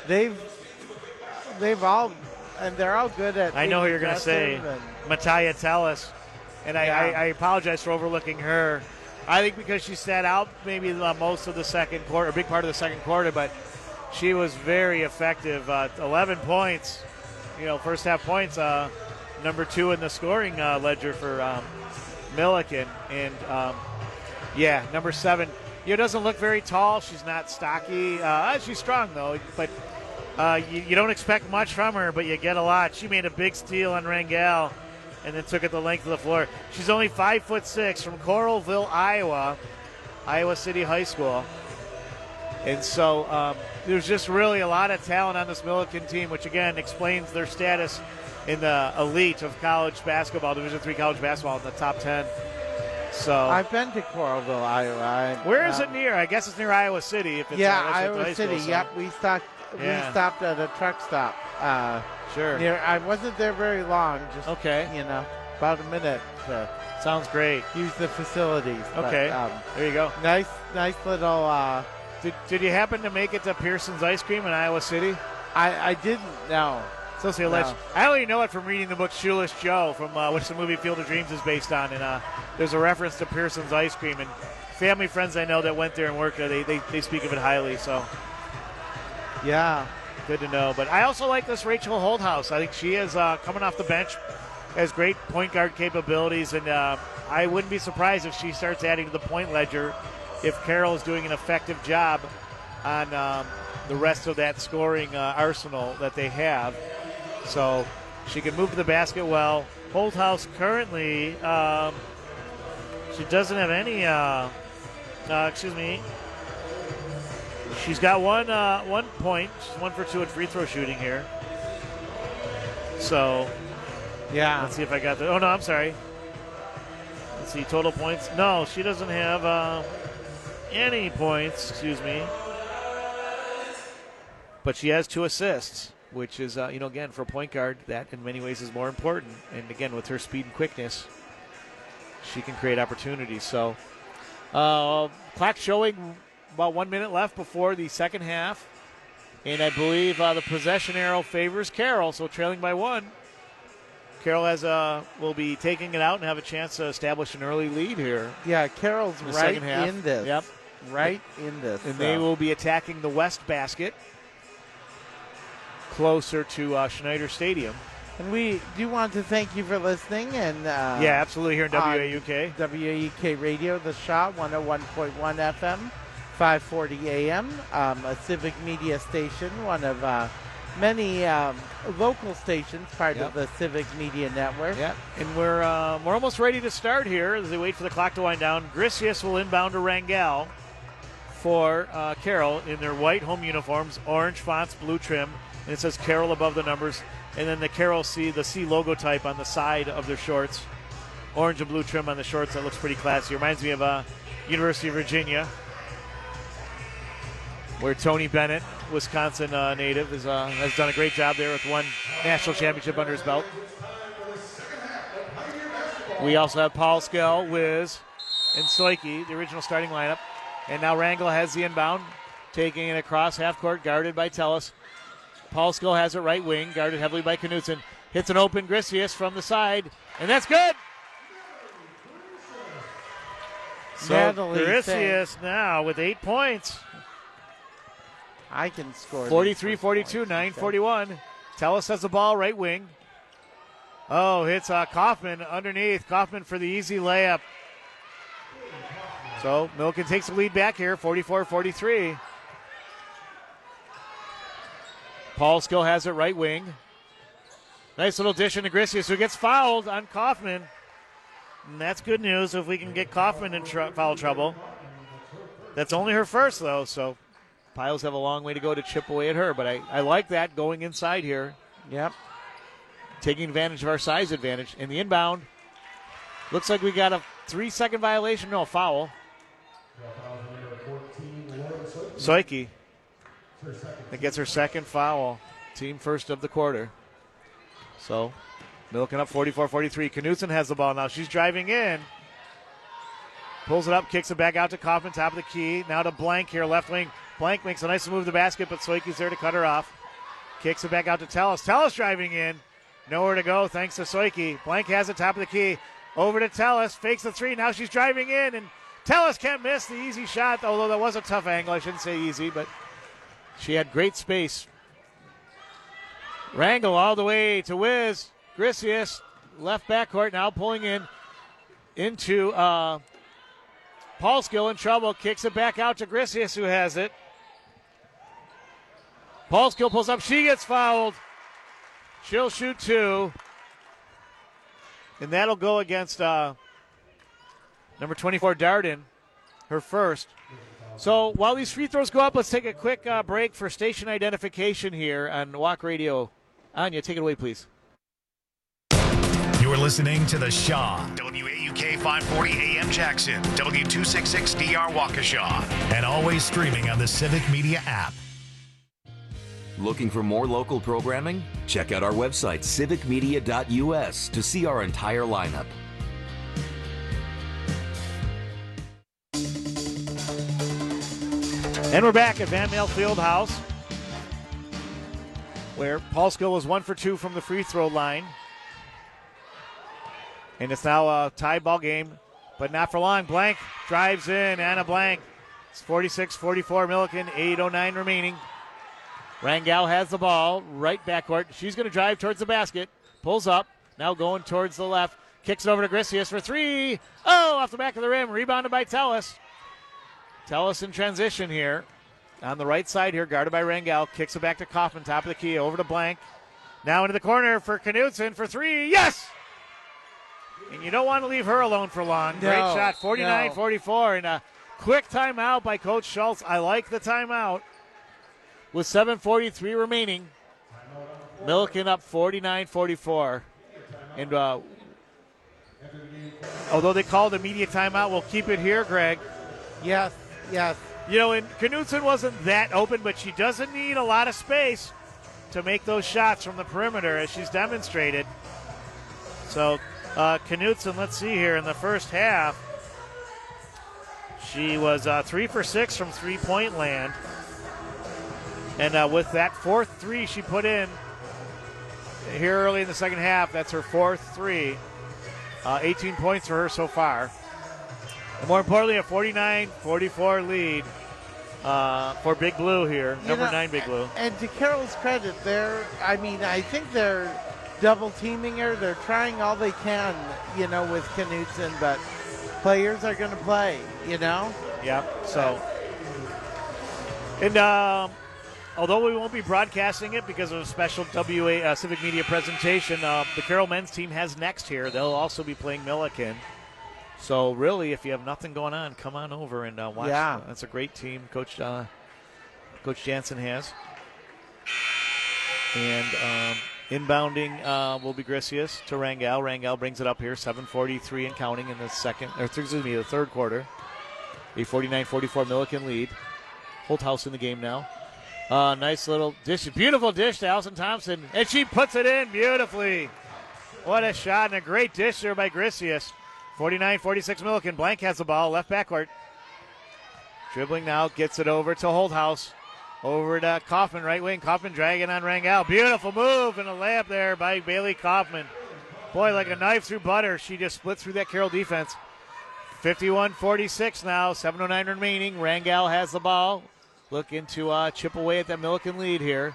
they've they've all and they're all good at. I know who being you're going to say, aggressive Mattia Tellis, and I, Yeah. I, I apologize for overlooking her. I think because she sat out maybe the most of the second quarter, a big part of the second quarter, but she was very effective. Uh, eleven points, you know, first half points, uh, number two in the scoring uh, ledger for um, Milliken. And, um, yeah, number seven. You know, doesn't look very tall. She's not stocky. Uh, she's strong, though, but uh, you, you don't expect much from her, but you get a lot. She made a big steal on Rangel and then took it the length of the floor. She's only five foot six from Coralville, Iowa, Iowa City High School. And so um, there's just really a lot of talent on this Milliken team, which, again, explains their status in the elite of college basketball, Division three college basketball in the top ten. So I've been to Coralville, Iowa. I, where is um, it near? I guess it's near Iowa City. If it's yeah, uh, that's what the high Iowa school City. is. Yep, we stopped. Yeah. We stopped at a truck stop. Uh, Sure. Near, I wasn't there very long. Just Okay. you know, about a minute to Sounds great. use the facilities. But, Okay. um, There you go. nice, nice little. Uh, Did, did you happen to make it to Pearson's Ice Cream in Iowa City? I, I didn't know. So see, No. I only know it from reading the book Shoeless Joe, from uh, which the movie Field of Dreams is based on, and uh, there's a reference to Pearson's Ice Cream, and family friends I know that went there and worked there, they, they, they speak of it highly, so Yeah. good to know. But I also like this Rachel Holdhouse. I think she is uh, coming off the bench, has great point guard capabilities, and uh, I wouldn't be surprised if she starts adding to the point ledger if Carroll is doing an effective job on um, the rest of that scoring uh, arsenal that they have. So she can move to the basket well. Holdhouse currently, um, she doesn't have any, uh, uh, excuse me, she's got one uh, one point. She's one for two at free throw shooting here. So Yeah. let's see if I got the, oh no, I'm sorry. Let's see, total points. No, she doesn't have uh, any points, excuse me. But she has two assists, which is, uh, you know, again, for a point guard, that in many ways is more important. And again, with her speed and quickness, she can create opportunities. So, uh, clock showing about one minute left before the second half. And I believe uh, the possession arrow favors Carroll, so trailing by one. Carroll has a, will be taking it out and have a chance to establish an early lead here. Yeah, Carroll's in the right second half. in this. Yep. Right in this. And so. they will be attacking the west basket closer to uh, Schneider Stadium. And we do want to thank you for listening. And uh, yeah, absolutely, here in W A U K. W A U K Radio, The Shot, one oh one point one F M, five forty A M, um, a Civic Media station, one of uh, many um, local stations, part Yep. of the Civic Media Network. Yeah, and we're uh, we're almost ready to start here as they wait for the clock to wind down. Grisius will inbound to Rangel for uh, Carroll in their white home uniforms, orange fonts, blue trim, and it says Carroll above the numbers. And then the Carroll C, the C logo type on the side of their shorts, orange and blue trim on the shorts. That looks pretty classy. Reminds me of uh, University of Virginia, where Tony Bennett, Wisconsin uh, native, is, uh, has done a great job there with one national championship under his belt. We also have Paul Skell, Wiz, and Soike, the original starting lineup. And now Rangel has the inbound, taking it across half court, guarded by Tellis. Paul Skell has it right wing, guarded heavily by Knutson. Hits an open Grisius from the side, and that's good. So Natalie Grisius now with eight points. I can score. forty-three forty-two, nine forty-one. Tellis has the ball, right wing. Oh, hits uh, Kaufman underneath. Kaufman for the easy layup. So Milliken takes the lead back here, forty-four forty-three. Paul Skill has it right wing. Nice little dish into Grisius, who gets fouled on Kaufman. And that's good news if we can get Kaufman in tr- foul trouble. That's only her first, though, so Piles have a long way to go to chip away at her. But I, I like that going inside here. Yep. Taking advantage of our size advantage. In the inbound, looks like we got a three-second violation. No, foul. Soike. That gets her second foul. Team first of the quarter. So, Milliken up forty-four forty-three. Knutson has the ball now. She's driving in. Pulls it up, kicks it back out to Kaufman, top of the key. Now to Blank here, left wing. Blank makes a nice move to the basket, but Soiki's there to cut her off. Kicks it back out to Tellis. Tellis driving in. Nowhere to go thanks to Soiki. Blank has it top of the key. Over to Tellis. Fakes the three. Now she's driving in, and Tellis can't miss the easy shot, although that was a tough angle. I shouldn't say easy, but she had great space. Rangel all the way to Wiz. Grisius, left backcourt, now pulling in into uh, Paulskill in trouble. Kicks it back out to Grisius, who has it. Paulskill pulls up. She gets fouled. She'll shoot two. And that'll go against uh, number twenty-four, Darden, her first. So while these free throws go up, let's take a quick uh, break for station identification here on Walk Radio. Anya, take it away, please. You're listening to The Shaw. W A U K five forty A M Jackson. W two sixty-six D R Waukesha. And always streaming on the Civic Media app. Looking for more local programming? Check out our website, civic media dot U S, to see our entire lineup. And we're back at Van Male Fieldhouse, where Paulskill was one for two from the free throw line. And it's now a tie ball game, but not for long. Blank drives in. Anna Blank. It's forty-six forty-four Milliken, eight oh nine remaining. Rangel has the ball, right backcourt. She's going to drive towards the basket. Pulls up, now going towards the left. Kicks it over to Grisius for three. Oh, off the back of the rim. Rebounded by Tellis. Tellis in transition here. On the right side here, guarded by Rangel. Kicks it back to Kaufman, top of the key, over to Blank. Now into the corner for Knudsen for three. Yes! And you don't want to leave her alone for long. No, Great shot, forty-nine forty-four. no. And a quick timeout by Coach Schultz. I like the timeout. With seven forty-three remaining, Milliken up forty-nine forty-four. And uh, although they called immediate timeout, we'll keep it here, Greg. Yes, yes. You know, and Knudsen wasn't that open, but she doesn't need a lot of space to make those shots from the perimeter, as she's demonstrated. So, uh, Knudsen, let's see here, in the first half, she was uh, three for six from three-point land. And uh, with that fourth three she put in here early in the second half, that's her fourth three. Uh, eighteen points for her so far. And more importantly, a forty-nine forty-four lead uh, for Big Blue here, You number know, nine Big Blue. And to Carroll's credit, they're, I mean, I think they're double teaming her. They're trying all they can, you know, with Knudsen, but players are going to play, you know? Yep, so. And, um, although we won't be broadcasting it because of a special W A uh, Civic Media presentation, uh, the Carroll men's team has next here. They'll also be playing Milliken. So really, if you have nothing going on, come on over and uh, watch. Yeah. That's a great team Coach uh, Coach Jansen has. And um, inbounding uh, will be Grisius to Rangel. Rangel brings it up here, seven forty-three and counting in the second, or excuse me, the third quarter. A forty-nine forty-four Milliken lead. Holthouse in the game now. Uh, nice little dish, beautiful dish to Allison Thompson, and she puts it in beautifully. What a shot and a great dish there by Grisius. forty-nine forty-six Milliken. Blank has the ball, left backcourt. Dribbling now, gets it over to Holthouse. Over to Kaufman, right wing. Kaufman dragging on Rangel. Beautiful move and a layup there by Bailey Kaufman. Boy, like a knife through butter. She just split through that Carroll defense. fifty-one forty-six now, seven oh nine remaining. Rangel has the ball. Looking to uh, chip away at that Milliken lead here.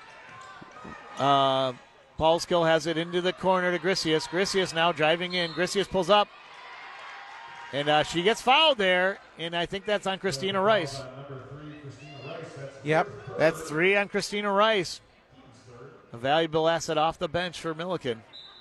Uh, Paulskill has it into the corner to Grisius. Grisius now driving in. Grisius pulls up. And uh, she gets fouled there. And I think that's on Christina Rice. Yep. That's three on Christina Rice. A valuable asset off the bench for Milliken.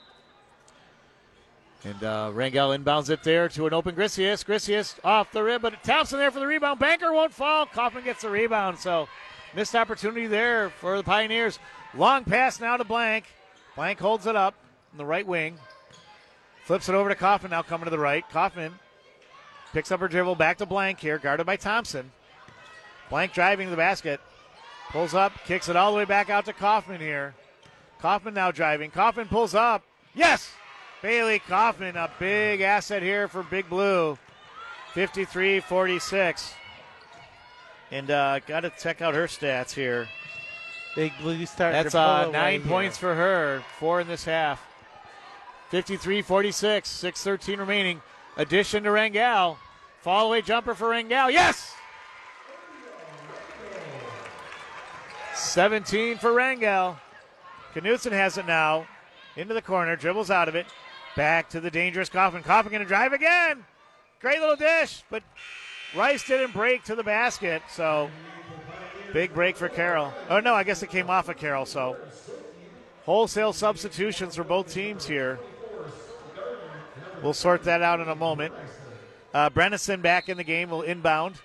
And uh, Rangel inbounds it there to an open Grisius. Grisius off the rim, but Thompson there for the rebound. Banker won't fall. Kaufman gets the rebound. So missed opportunity there for the Pioneers. Long pass now to Blank. Blank holds it up in the right wing. Flips it over to Kaufman, now coming to the right. Kaufman picks up her dribble, back to Blank here, guarded by Thompson. Blank driving to the basket. Pulls up, kicks it all the way back out to Kaufman here. Kaufman now driving. Kaufman pulls up. Yes! Bailey Kaufman, a big asset here for Big Blue. fifty-three forty-six. And uh, got to check out her stats here. Big Blue starting That's to pull uh, away nine here. points for her. Four in this half. fifty-three forty-six. six thirteen remaining. Addition to Rangel. Fall away jumper for Rangel. Yes! seventeen for Rangel. Knutson has it now. Into the corner. Dribbles out of it. Back to the dangerous Kaufman. Kaufman going to drive again. Great little dish, but Rice didn't break to the basket, so big break for Carroll. Oh, no, I guess it came off of Carroll, so wholesale substitutions for both teams here. We'll sort that out in a moment. Uh, Brennison back in the game, will inbound.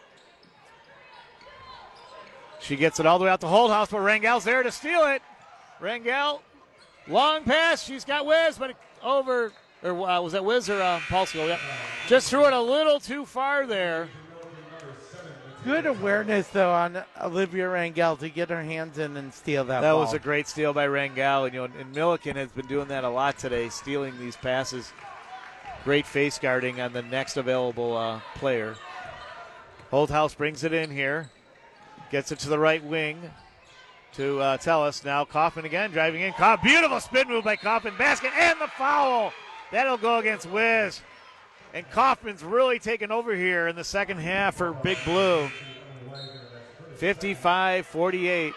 She gets it all the way out to Holdhouse, but Rangel's there to steal it. Rangel, long pass. She's got Wiz, but over, or uh, was that Wiz or uh, Paulsco? Yep. Just threw it a little too far there. Good awareness, though, on Olivia Rangel to get her hands in and steal that That ball. was a great steal by Rangel, and you know, and Milliken has been doing that a lot today, stealing these passes. Great face guarding on the next available uh, player. Holdhouse brings it in here, gets it to the right wing to uh, Tellis. Now Kaufman again driving in. Kauf- beautiful spin move by Kaufman. Basket and the foul. That'll go against Wiz. And Kaufman's really taken over here in the second half for Big Blue. fifty-five forty-eight.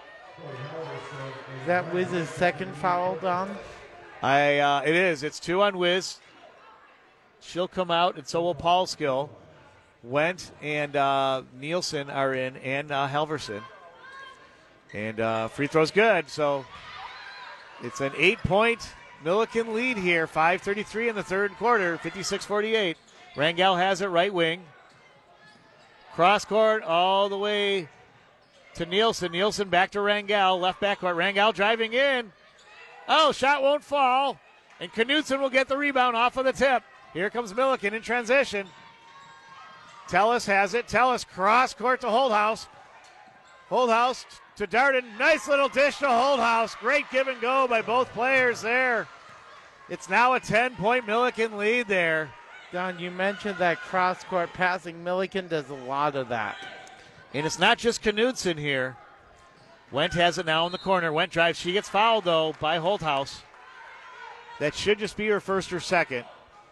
Is that Wiz's second foul, Don? I uh, it is. It's two on Wiz. She'll come out, and so will Paul Skill. Went and uh, Nielsen are in, and uh, Halverson. And uh, free throw's good. So it's an eight-point Milliken lead here. five thirty-three in the third quarter. fifty-six forty-eight. Rangel has it right wing. Cross court all the way to Nielsen. Nielsen back to Rangel. Left backcourt. Rangel driving in. Oh, shot won't fall. And Knutson will get the rebound off of the tip. Here comes Milliken in transition. Tellis has it. Tellis cross court to Holdhouse. Holdhouse to Darden. Nice little dish to Holdhouse. Great give and go by both players there. It's now a ten-point Milliken lead there. Don, you mentioned that cross-court passing. Milliken does a lot of that. And it's not just Knutson here. Went has it now in the corner. Went drives. She gets fouled, though, by Holdhouse. That should just be her first or second.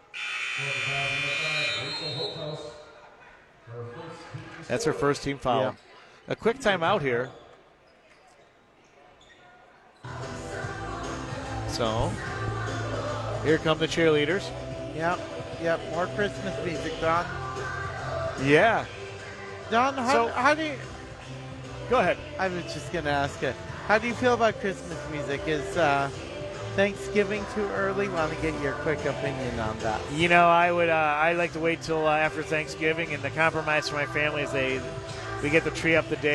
That's her first team foul. Yeah. A quick timeout here. So, here come the cheerleaders. Yep, yep, more Christmas music, Don. Yeah. Don, how, So- how do you... Go ahead. I was just going to ask you, how do you feel about Christmas music? Is uh, Thanksgiving too early? Want to get your quick opinion on that. You know, I would. Uh, I like to wait till uh, after Thanksgiving, and the compromise for my family is they we get the tree up the day